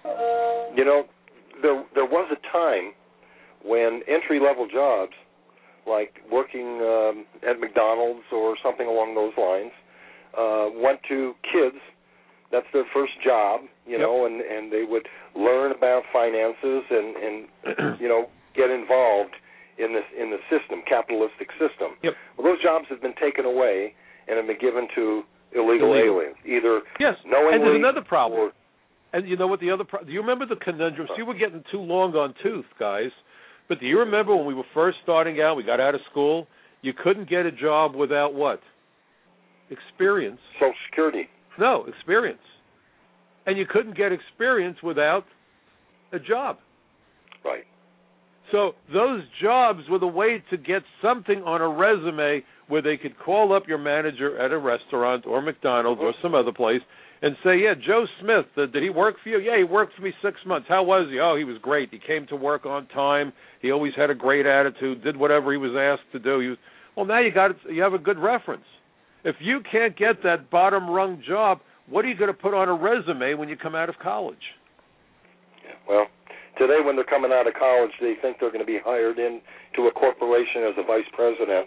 You know, there there was a time when entry-level jobs, like working um, at McDonald's or something along those lines, uh, went to kids. That's their first job, you Yep. know, and, and they would learn about finances and, and you know, get involved in this in the system, capitalistic system. Yep. Well, those jobs have been taken away and have been given to illegal, Illegal. aliens, either Yes, knowingly and there's another problem. or And you know what the other pro- do you remember the conundrum? See, we're getting too long on tooth, guys. But do you remember when we were first starting out, we got out of school, you couldn't get a job without what? Experience. Social Security. No, experience. And you couldn't get experience without a job. Right. So those jobs were the way to get something on a resume where they could call up your manager at a restaurant or McDonald's or some other place and say, yeah, Joe Smith, uh, did he work for you? Yeah, he worked for me six months. How was he? Oh, he was great. He came to work on time. He always had a great attitude, did whatever he was asked to do. He was, well, now you got you have a good reference. If you can't get that bottom rung job, what are you going to put on a resume when you come out of college? Yeah, well, today when they're coming out of college, they think they're going to be hired into a corporation as a vice president.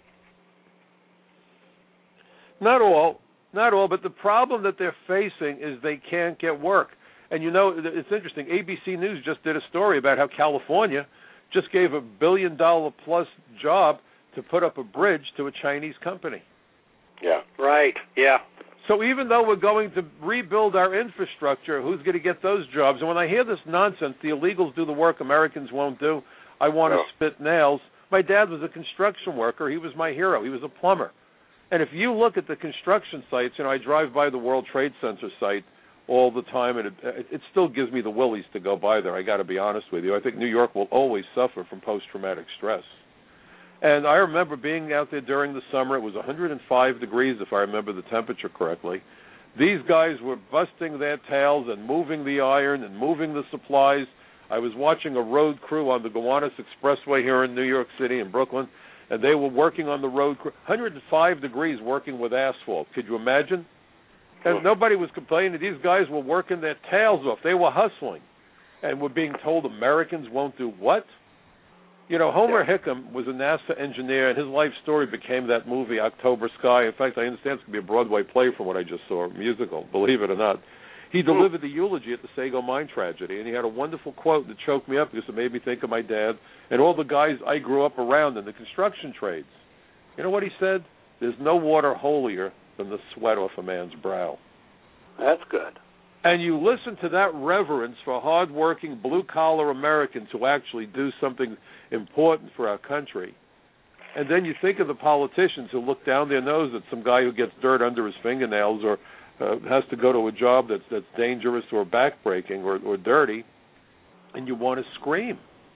Not all, not all, but the problem that they're facing is they can't get work. And, you know, it's interesting. A B C News just did a story about how California just gave a billion-dollar-plus job to put up a bridge to a Chinese company. Yeah. Right, yeah. So even though we're going to rebuild our infrastructure, who's going to get those jobs? And when I hear this nonsense, the illegals do the work Americans won't do, I want to no. spit nails. My dad was a construction worker. He was my hero. He was a plumber. And if you look at the construction sites, you know, I drive by the World Trade Center site all the time, and it, it still gives me the willies to go by there. I got to be honest with you. I think New York will always suffer from post-traumatic stress. And I remember being out there during the summer. It was one hundred five degrees, if I remember the temperature correctly. These guys were busting their tails and moving the iron and moving the supplies. I was watching a road crew on the Gowanus Expressway here in New York City in Brooklyn, and they were working on the road crew, one hundred five degrees working with asphalt. Could you imagine? And nobody was complaining. These guys were working their tails off. They were hustling. And were being told Americans won't do what? You know, Homer yeah. Hickam was a NASA engineer, and his life story became that movie, October Sky. In fact, I understand it's going to be a Broadway play from what I just saw, a musical, believe it or not. He delivered the eulogy at the Sago Mine tragedy, and he had a wonderful quote that choked me up because it made me think of my dad and all the guys I grew up around in the construction trades. You know what he said? There's no water holier than the sweat off a man's brow. That's good. And you listen to that reverence for hardworking, blue-collar Americans who actually do something important for our country. And then you think of the politicians who look down their nose at some guy who gets dirt under his fingernails or uh, has to go to a job that's that's dangerous or backbreaking or, or dirty, and you want to scream.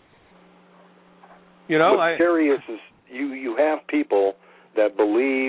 You know, What's I, curious is you, you have people that believe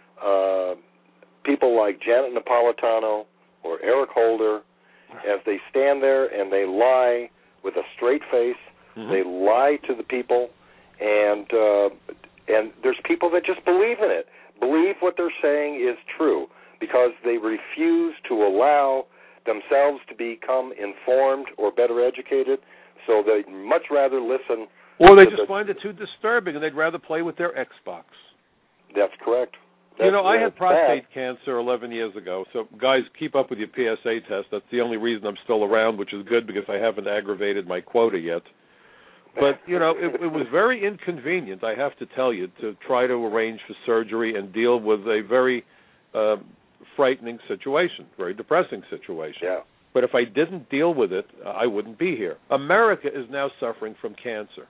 uh, people like Janet Napolitano or Eric Holder, as they stand there and they lie with a straight face, mm-hmm. they lie to the people, and uh, and there's people that just believe in it, believe what they're saying is true, because they refuse to allow themselves to become informed or better educated, so they'd much rather listen. Or they just the, find it too disturbing, and they'd rather play with their Xbox. That's correct. That's, you know, I had prostate bad. cancer eleven years ago, so guys, keep up with your P S A test. That's the only reason I'm still around, which is good because I haven't aggravated my quota yet. But, you know, it, it was very inconvenient, I have to tell you, to try to arrange for surgery and deal with a very uh, frightening situation, very depressing situation. Yeah. But if I didn't deal with it, I wouldn't be here. America is now suffering from cancer.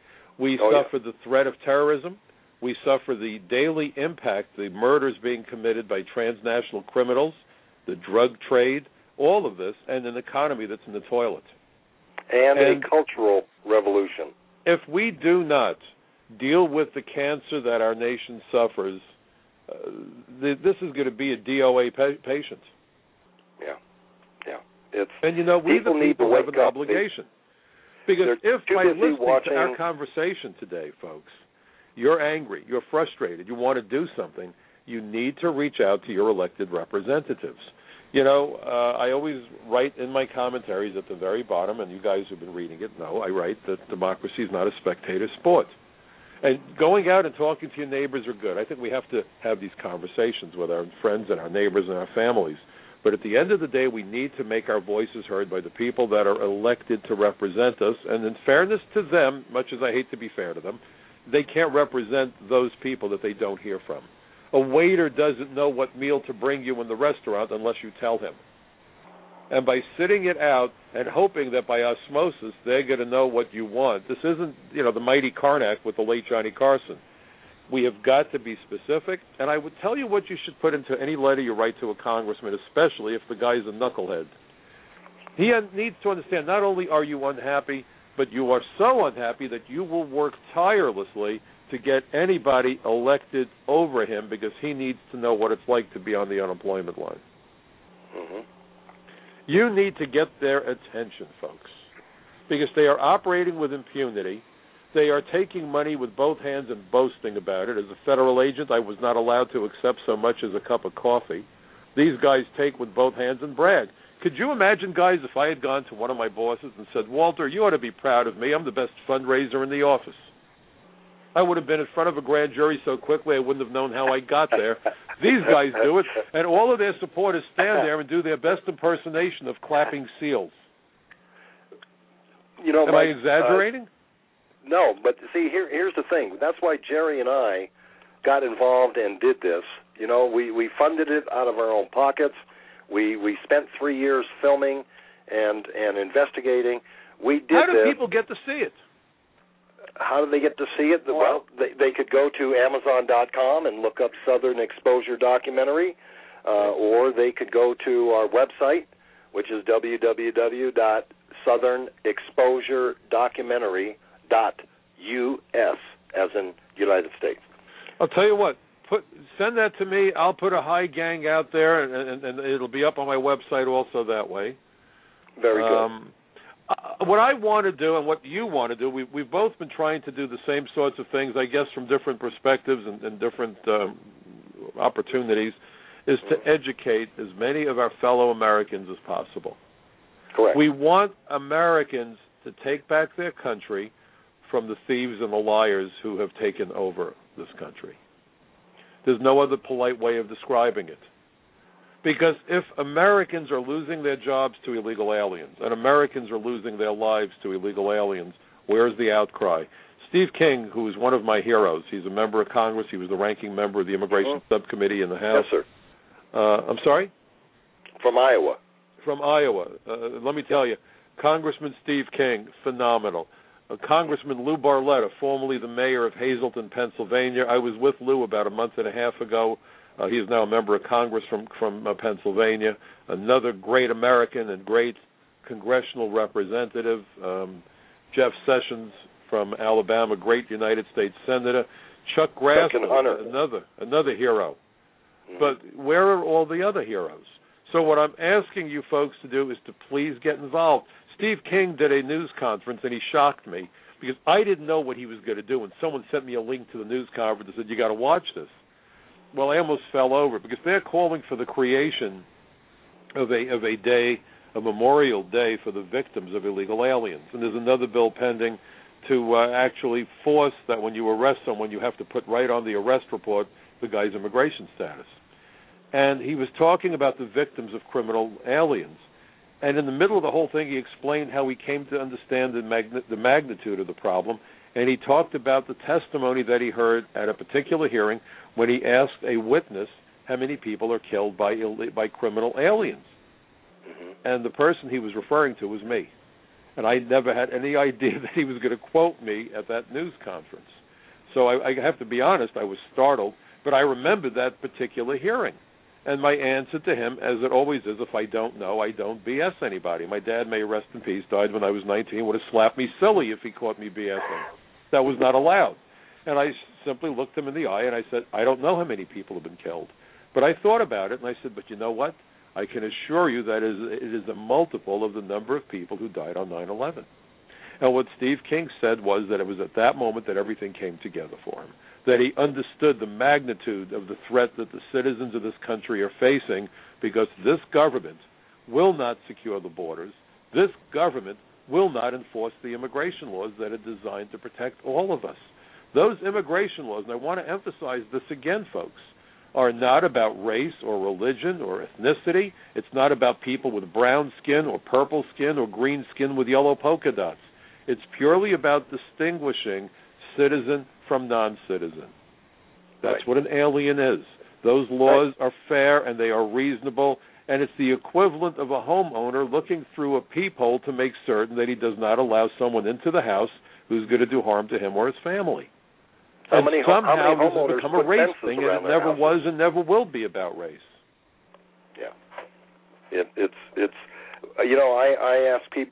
We oh, suffer yeah. the threat of terrorism. We suffer the daily impact, the murders being committed by transnational criminals, the drug trade, all of this, and an economy that's in the toilet. And, and a cultural revolution. If we do not deal with the cancer that our nation suffers, uh, th- this is going to be a D O A pa- patient. Yeah, yeah. It's, and, you know, we people the need people to have wake an up. obligation. Because They're if too by busy listening watching... to our conversation today, folks, you're angry, you're frustrated, you want to do something, you need to reach out to your elected representatives. You know, uh, I always write in my commentaries at the very bottom, and you guys who've been reading it know, I write that democracy is not a spectator sport. And going out and talking to your neighbors are good. I think we have to have these conversations with our friends and our neighbors and our families. But at the end of the day, we need to make our voices heard by the people that are elected to represent us. And in fairness to them, much as I hate to be fair to them, they can't represent those people that they don't hear from. A waiter doesn't know what meal to bring you in the restaurant unless you tell him. And by sitting it out and hoping that by osmosis they're going to know what you want, this isn't, you know, the mighty Karnak with the late Johnny Carson. We have got to be specific, and I would tell you what you should put into any letter you write to a congressman, especially if the guy's a knucklehead. He needs to understand not only are you unhappy, but you are so unhappy that you will work tirelessly to get anybody elected over him because he needs to know what it's like to be on the unemployment line. Mm-hmm. You need to get their attention, folks, because they are operating with impunity. They are taking money with both hands and boasting about it. As a federal agent, I was not allowed to accept so much as a cup of coffee. These guys take with both hands and brag. Could you imagine, guys, if I had gone to one of my bosses and said, Walter, you ought to be proud of me. I'm the best fundraiser in the office. I would have been in front of a grand jury so quickly I wouldn't have known how I got there. These guys do it, and all of their supporters stand there and do their best impersonation of clapping seals. You know, Am Mike, I exaggerating? Uh, no, but see, here, here's the thing. That's why Jerry and I got involved and did this. You know, we, we funded it out of our own pockets. We we spent three years filming and, and investigating. We did How do this. people get to see it? How do they get to see it? Well, they, they could go to Amazon dot com and look up Southern Exposure Documentary, uh, or they could go to our website, which is w w w dot southern exposure documentary dot u s, as in United States. I'll tell you what. Put send that to me. I'll put a high gang out there, and, and, and it'll be up on my website also that way. Very good. Um, Uh, what I want to do and what you want to do, we, we've both been trying to do the same sorts of things, I guess, from different perspectives and, and different um, opportunities, is to educate as many of our fellow Americans as possible. Correct. We want Americans to take back their country from the thieves and the liars who have taken over this country. There's no other polite way of describing it. Because if Americans are losing their jobs to illegal aliens and Americans are losing their lives to illegal aliens, where's the outcry? Steve King, who is one of my heroes, he's a member of Congress. He was the ranking member of the Immigration mm-hmm. Subcommittee in the House. Yes, sir. Uh, I'm sorry? From Iowa. From Iowa. Uh, let me tell you, Congressman Steve King, phenomenal. Uh, Congressman Lou Barletta, formerly the mayor of Hazleton, Pennsylvania. I was with Lou about a month and a half ago. Uh, he is now a member of Congress from, from uh, Pennsylvania, another great American and great congressional representative. Um, Jeff Sessions from Alabama, great United States Senator. Chuck Grassley, another, another hero. Mm-hmm. But where are all the other heroes? So what I'm asking you folks to do is to please get involved. Steve King did a news conference, and he shocked me because I didn't know what he was going to do, and someone sent me a link to the news conference and said, you got to watch this. Well, I almost fell over because they're calling for the creation of a of a day, a memorial day for the victims of illegal aliens. And there's another bill pending to uh, actually force that when you arrest someone, you have to put right on the arrest report the guy's immigration status. And he was talking about the victims of criminal aliens. And in the middle of the whole thing, he explained how he came to understand the, magn- the magnitude of the problem. And he talked about the testimony that he heard at a particular hearing when he asked a witness how many people are killed by Ill- by criminal aliens. Mm-hmm. And the person he was referring to was me. And I never had any idea that he was going to quote me at that news conference. So I, I have to be honest, I was startled, but I remembered that particular hearing. And my answer to him, as it always is, if I don't know, I don't B S anybody. My dad, may rest in peace, died when I was nineteen, would have slapped me silly if he caught me BSing. That was not allowed. And I simply looked him in the eye and I said, I don't know how many people have been killed. But I thought about it and I said, but you know what? I can assure you that it is a multiple of the number of people who died on nine eleven. And what Steve King said was that it was at that moment that everything came together for him, that he understood the magnitude of the threat that the citizens of this country are facing because this government will not secure the borders. This government will not enforce the immigration laws that are designed to protect all of us. Those immigration laws, and I want to emphasize this again, folks, are not about race or religion or ethnicity. It's not about people with brown skin or purple skin or green skin with yellow polka dots. It's purely about distinguishing citizen from non-citizen. That's right. What an alien is. Those laws right. are fair and they are reasonable, and it's the equivalent of a homeowner looking through a peephole to make certain that he does not allow someone into the house who's going to do harm to him or his family. How and many, somehow how many this has become a race thing, and it never houses? was and never will be about race. Yeah, it, it's it's you know I, I ask people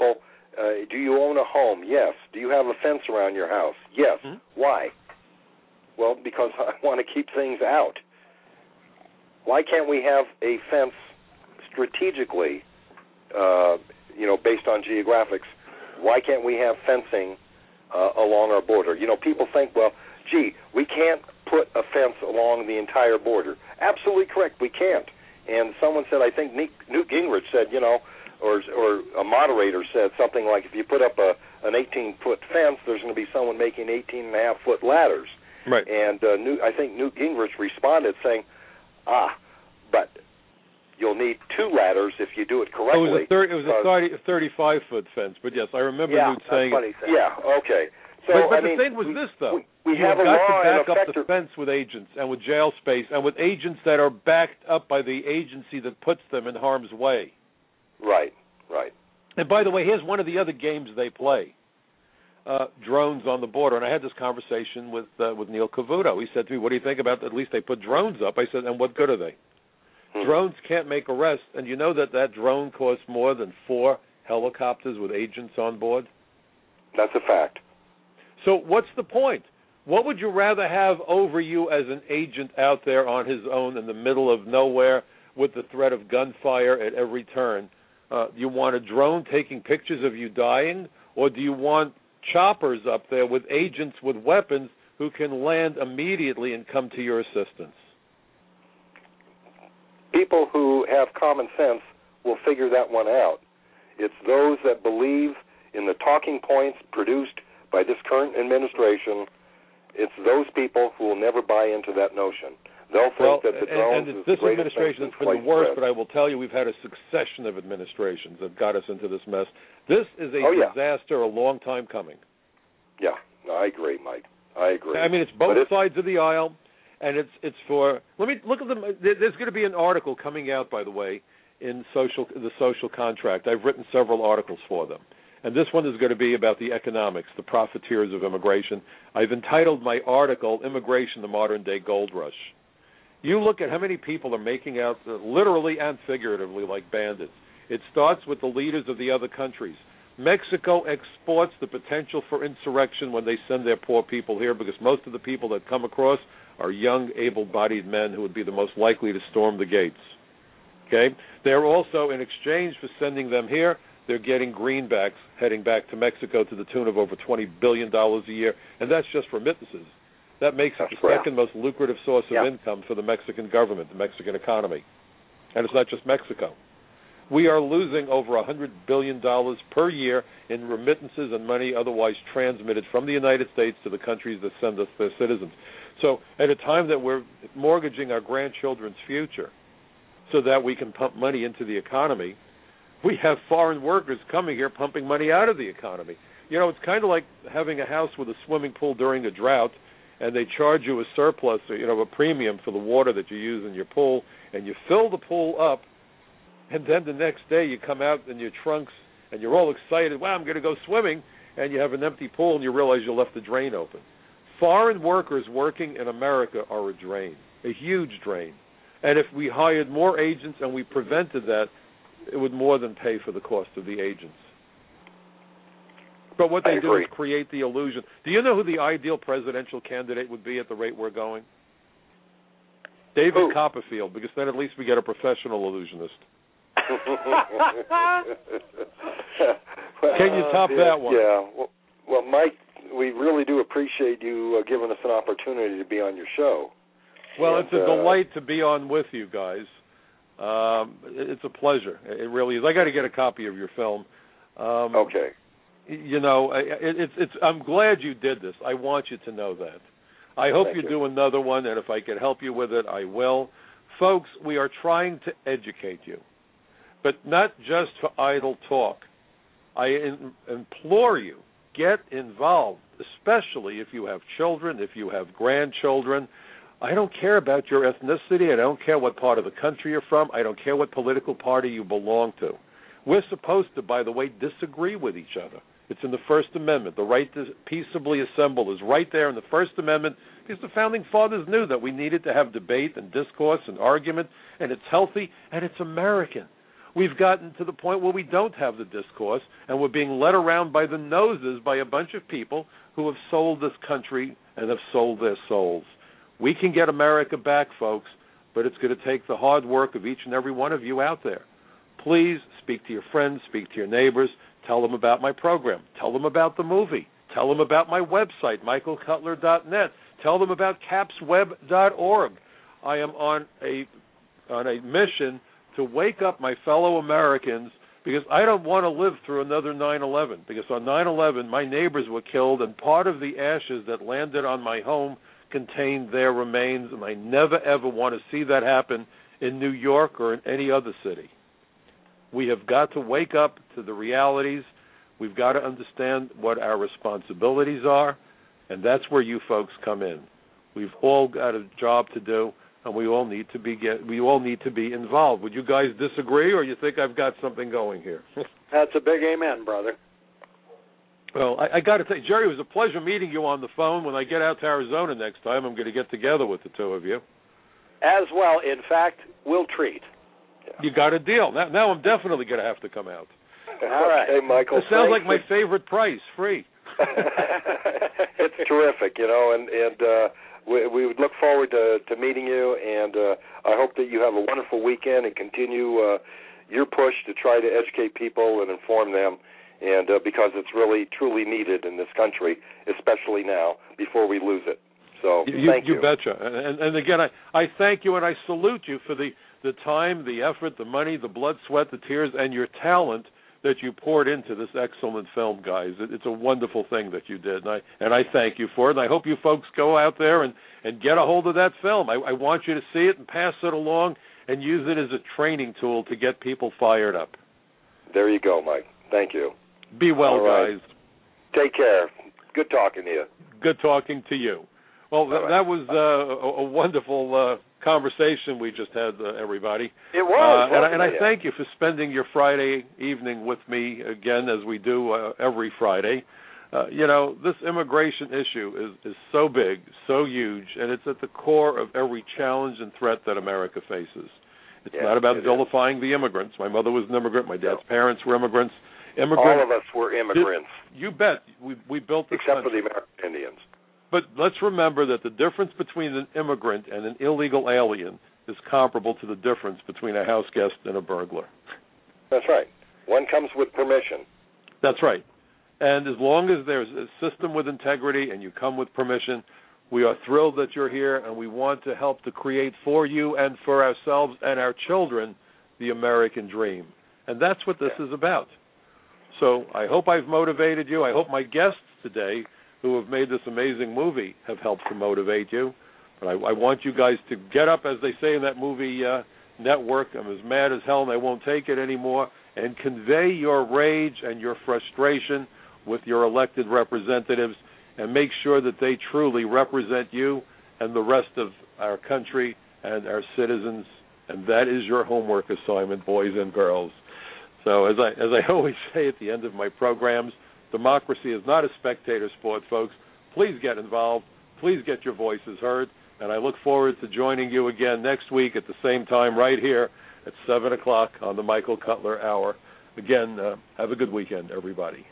Uh, do you own a home? Yes. Do you have a fence around your house? Yes. Mm-hmm. Why? Well, because I want to keep things out. Why can't we have a fence strategically, uh, you know, based on geographics? Why can't we have fencing uh, along our border? You know, people think, well, gee, we can't put a fence along the entire border. Absolutely correct, we can't. And someone said, I think Newt Gingrich said, you know, or or a moderator said something like, if you put up a an eighteen-foot fence, there's going to be someone making eighteen-and-a-half-foot ladders. Right. And uh, Newt, I think Newt Gingrich responded saying, ah, but you'll need two ladders if you do it correctly. Oh, it was a, thirty, it was a thirty, thirty-five-foot fence, but yes, I remember yeah, Newt saying it. Yeah, okay. So, but, but I the mean, thing was we, this, though. We, we you have, have a got law to back and up the fence with agents and with jail space and with agents that are backed up by the agency that puts them in harm's way. Right, right. And by the way, here's one of the other games they play, uh, drones on the border. And I had this conversation with uh, with Neil Cavuto. He said to me, what do you think about, at least they put drones up? I said, and what good are they? Hmm. Drones can't make arrests. And you know that that drone costs more than four helicopters with agents on board? That's a fact. So what's the point? What would you rather have over you as an agent out there on his own in the middle of nowhere with the threat of gunfire at every turn? Uh, do you want a drone taking pictures of you dying, or do you want choppers up there with agents with weapons who can land immediately and come to your assistance? People who have common sense will figure that one out. It's those that believe in the talking points produced by this current administration. It's those people who will never buy into that notion. They'll think well, that the drones and, and is this the greatest administration thing has been the worst, but I will tell you we've had a succession of administrations that got us into this mess. This is a oh, yeah. disaster, a long time coming. Yeah, no, I agree, Mike. I agree. I mean, it's both it's, sides of the aisle, and it's it's for. Let me look at them. There's going to be an article coming out, by the way, in social the social contract. I've written several articles for them. And this one is going to be about the economics, the profiteers of immigration. I've entitled my article, Immigration, the Modern Day Gold Rush. You look at how many people are making out, uh, literally and figuratively, like bandits. It starts with the leaders of the other countries. Mexico exports the potential for insurrection when they send their poor people here, because most of the people that come across are young, able-bodied men who would be the most likely to storm the gates. Okay? They're also, in exchange for sending them here, they're getting greenbacks heading back to Mexico to the tune of over twenty billion dollars a year, and that's just remittances. That makes it the second most lucrative source of yeah. income for the Mexican government, the Mexican economy. And it's not just Mexico. We are losing over one hundred billion dollars per year in remittances and money otherwise transmitted from the United States to the countries that send us their citizens. So at a time that we're mortgaging our grandchildren's future so that we can pump money into the economy, we have foreign workers coming here pumping money out of the economy. You know, it's kind of like having a house with a swimming pool during a drought, and they charge you a surplus, or, you know, a premium for the water that you use in your pool, and you fill the pool up, and then the next day you come out in your trunks, and you're all excited, wow, I'm going to go swimming, and you have an empty pool, and you realize you left the drain open. Foreign workers working in America are a drain, a huge drain. And if we hired more agents and we prevented that, it would more than pay for the cost of the agents. But what they do is create the illusion. Do you know who the ideal presidential candidate would be at the rate we're going? David Who? Copperfield, because then at least we get a professional illusionist. Can you top that one? Yeah. Well, well, Mike, we really do appreciate you uh, giving us an opportunity to be on your show. Well, and, it's a uh, delight to be on with you guys. Um, it's a pleasure. It really is. I got to get a copy of your film. Um, okay. You know, it, it's it's. I'm glad you did this. I want you to know that. I hope Thank you, you do another one, and if I can help you with it, I will. Folks, we are trying to educate you, but not just for idle talk. I in, implore you, get involved, especially if you have children, if you have grandchildren. I don't care about your ethnicity. I don't care what part of the country you're from. I don't care what political party you belong to. We're supposed to, by the way, disagree with each other. It's in the First Amendment. The right to peaceably assemble is right there in the First Amendment, because the Founding Fathers knew that we needed to have debate and discourse and argument, and it's healthy, and it's American. We've gotten to the point where we don't have the discourse, and we're being led around by the noses by a bunch of people who have sold this country and have sold their souls. We can get America back, folks, but it's going to take the hard work of each and every one of you out there. Please speak to your friends, speak to your neighbors, tell them about my program, tell them about the movie, tell them about my website, michael cutler dot net, tell them about caps web dot org. I am on a on a mission to wake up my fellow Americans, because I don't want to live through another nine eleven, because on nine eleven my neighbors were killed and part of the ashes that landed on my home contained their remains, and I never ever want to see that happen in New York or in any other city. We have got to wake up to the realities. We've got to understand what our responsibilities are, and that's where you folks come in. We've all got a job to do, and we all need to be get, we all need to be involved. Would you guys disagree, or you think I've got something going here? That's a big amen, brother. Well, I, I got to say, Jerry, it was a pleasure meeting you on the phone. When I get out to Arizona next time, I'm going to get together with the two of you. As well, in fact, we'll treat. You got a deal. Now, now I'm definitely going to have to come out. All right. Hey, Michael. It sounds like my favorite price, free. It's terrific, you know, and, and uh, we, we would look forward to, to meeting you, and uh, I hope that you have a wonderful weekend and continue uh, your push to try to educate people and inform them, and uh, because it's really, truly needed in this country, especially now, before we lose it. So you, thank you. You betcha. And, and again, I, I thank you and I salute you for the, the time, the effort, the money, the blood, sweat, the tears, and your talent that you poured into this excellent film, guys. It, it's a wonderful thing that you did, and I and I thank you for it. And I hope you folks go out there and, and get a hold of that film. I, I want you to see it and pass it along and use it as a training tool to get people fired up. There you go, Mike. Thank you. Be well, right. guys. Take care. Good talking to you. Good talking to you. Well, th- right. that was uh, a, a wonderful uh, conversation we just had, uh, everybody. It was. Uh, and I, and I thank you for spending your Friday evening with me again, as we do uh, every Friday. Uh, you know, this immigration issue is, is so big, so huge, and it's at the core of every challenge and threat that America faces. It's yes, not about it vilifying is. the immigrants. My mother was an immigrant. My dad's no. parents were immigrants. Immigrants. All of us were immigrants. You bet. We, we built this Except country. for the American Indians. But let's remember that the difference between an immigrant and an illegal alien is comparable to the difference between a house guest and a burglar. That's right. One comes with permission. That's right. And as long as there's a system with integrity and you come with permission, we are thrilled that you're here, and we want to help to create for you and for ourselves and our children the American dream. And that's what this yeah. is about. So I hope I've motivated you. I hope my guests today who have made this amazing movie have helped to motivate you. But I, I want you guys to get up, as they say in that movie uh, Network, I'm as mad as hell and I won't take it anymore, and convey your rage and your frustration with your elected representatives, and make sure that they truly represent you and the rest of our country and our citizens. And that is your homework assignment, boys and girls. So as I as I always say at the end of my programs, democracy is not a spectator sport, folks. Please get involved. Please get your voices heard. And I look forward to joining you again next week at the same time right here at seven o'clock on the Michael Cutler Hour. Again, uh, have a good weekend, everybody.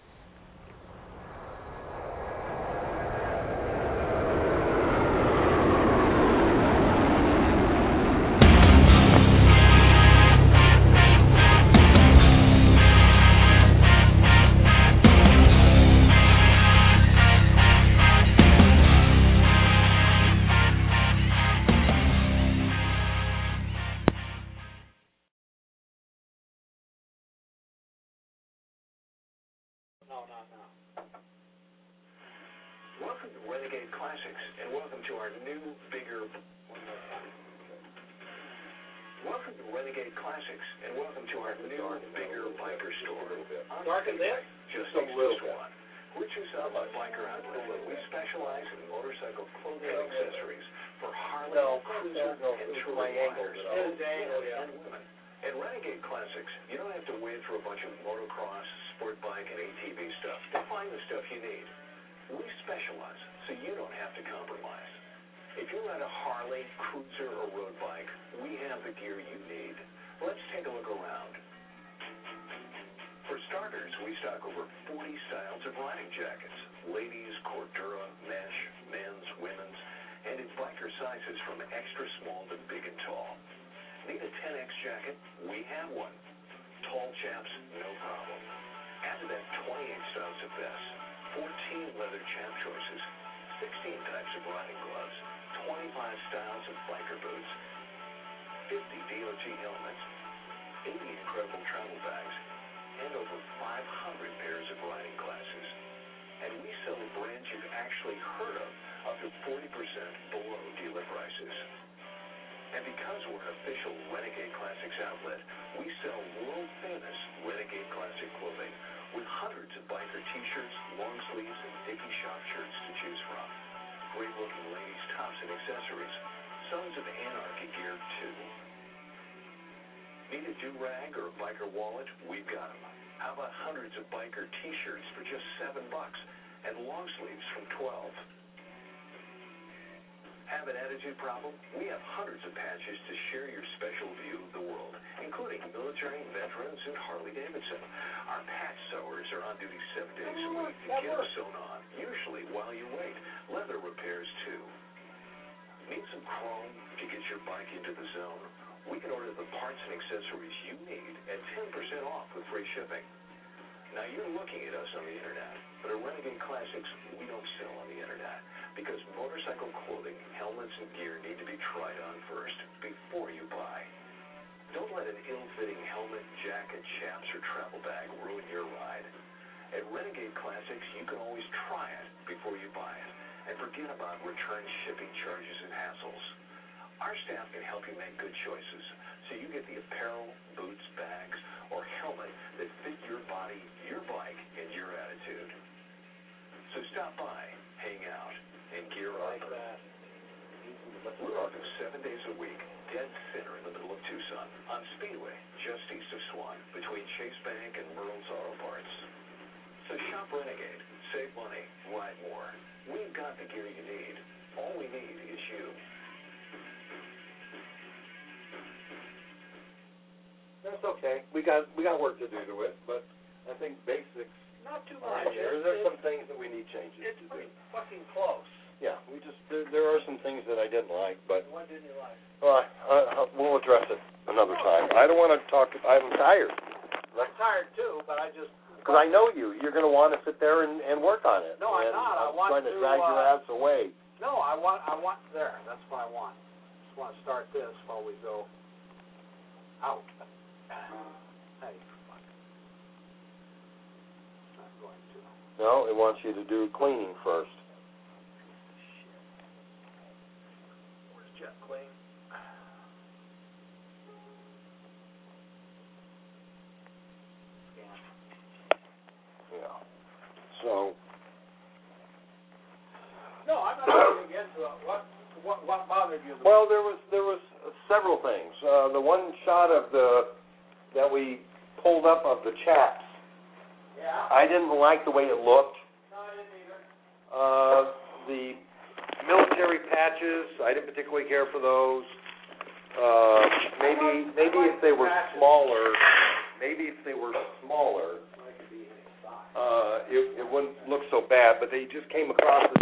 Welcome to Renegade Classics, and welcome to our new, bigger... Welcome to Renegade Classics, and welcome to our new, bigger biker store. Dark as that? Just a little one. We're Tucson Biker Outlet. We specialize in motorcycle clothing and accessories for Harley, No, Cruiser, no, and no, touring riders, no, no, and women. At Renegade Classics, you don't have to wade through a bunch of motocross, sport bike, and A T V stuff to find the stuff you need. We specialize, so you don't have to compromise. If you ride a Harley, Cruiser, or road bike, we have the gear you need. Let's take a look around. For starters, we stock over forty styles of riding jackets. Ladies, Cordura, mesh, men's, women's, and in biker sizes from extra small to big and tall. Need a ten X jacket? We have one. Tall chaps, no problem. Add to that twenty-eight styles of vests, fourteen leather chap choices, sixteen types of riding gloves, twenty-five styles of biker boots, fifty D O T helmets, eighty incredible travel bags, and over five hundred pairs of riding glasses. And we sell brands you've actually heard of up to forty percent below dealer prices. And because we're an official Renegade Classics outlet, we sell world-famous Renegade Classic clothing with hundreds of biker t-shirts, long sleeves, and Dickie shop shirts to choose from. Great-looking ladies' tops and accessories. Sons of Anarchy gear, too. Need a do-rag or a biker wallet? We've got them. How about hundreds of biker t-shirts for just seven bucks and long sleeves from twelve? Have an attitude problem? We have hundreds of patches to share your special view of the world, including military, veterans, and Harley-Davidson. Our patch sewers are on duty seven days a week to get them sewn on, usually while you wait. Leather repairs, too. Need some chrome to get your bike into the zone? We can order the parts and accessories you need at ten percent off with free shipping. Now, you're looking at us on the internet, but at Renegade Classics, we don't sell on the internet because motorcycle clothing, helmets, and gear need to be tried on first before you buy. Don't let an ill-fitting helmet, jacket, chaps, or travel bag ruin your ride. At Renegade Classics, you can always try it before you buy it, and forget about return shipping charges and hassles. Our staff can help you make good choices, so you get the apparel, boots, bags, or helmet that fit your body, your bike, and your attitude. So stop by, hang out, and gear up. We're open seven days a week, dead center in the middle of Tucson, on Speedway, just east of Swan, between Chase Bank and Merle's Auto Parts. So shop Renegade, save money, ride more. We've got the gear you need. All we need is you. That's okay. We got we got work to do to it, but I think basics. Not too are much. here. There's some things that we need changes It's to pretty do. fucking close. Yeah, we just there, there are some things that I didn't like, but What didn't you like? well, I, I, we'll address it another time. I don't want to talk. I'm tired. I'm tired too, but I just Because I know you. You're going to want to sit there and, and work on it. No, I'm and not. I I'm want trying to, to, drag your uh, ass away. no, I want I want there. That's what I want. Just want to start this while we go out. Hey, fuck. Not going to. No, it wants you to do cleaning first. Where's Jet Clean? Yeah. So. No, I'm not going to get into it. What what what bothered you? The Well, there was there was several things. Uh, the one shot of the that we pulled up of the chaps, Yeah. I didn't like the way it looked. No, I didn't either. Uh, the military patches, I didn't particularly care for those. Uh, maybe maybe if they were smaller, maybe if they were smaller, uh, it, it wouldn't look so bad. But they just came across as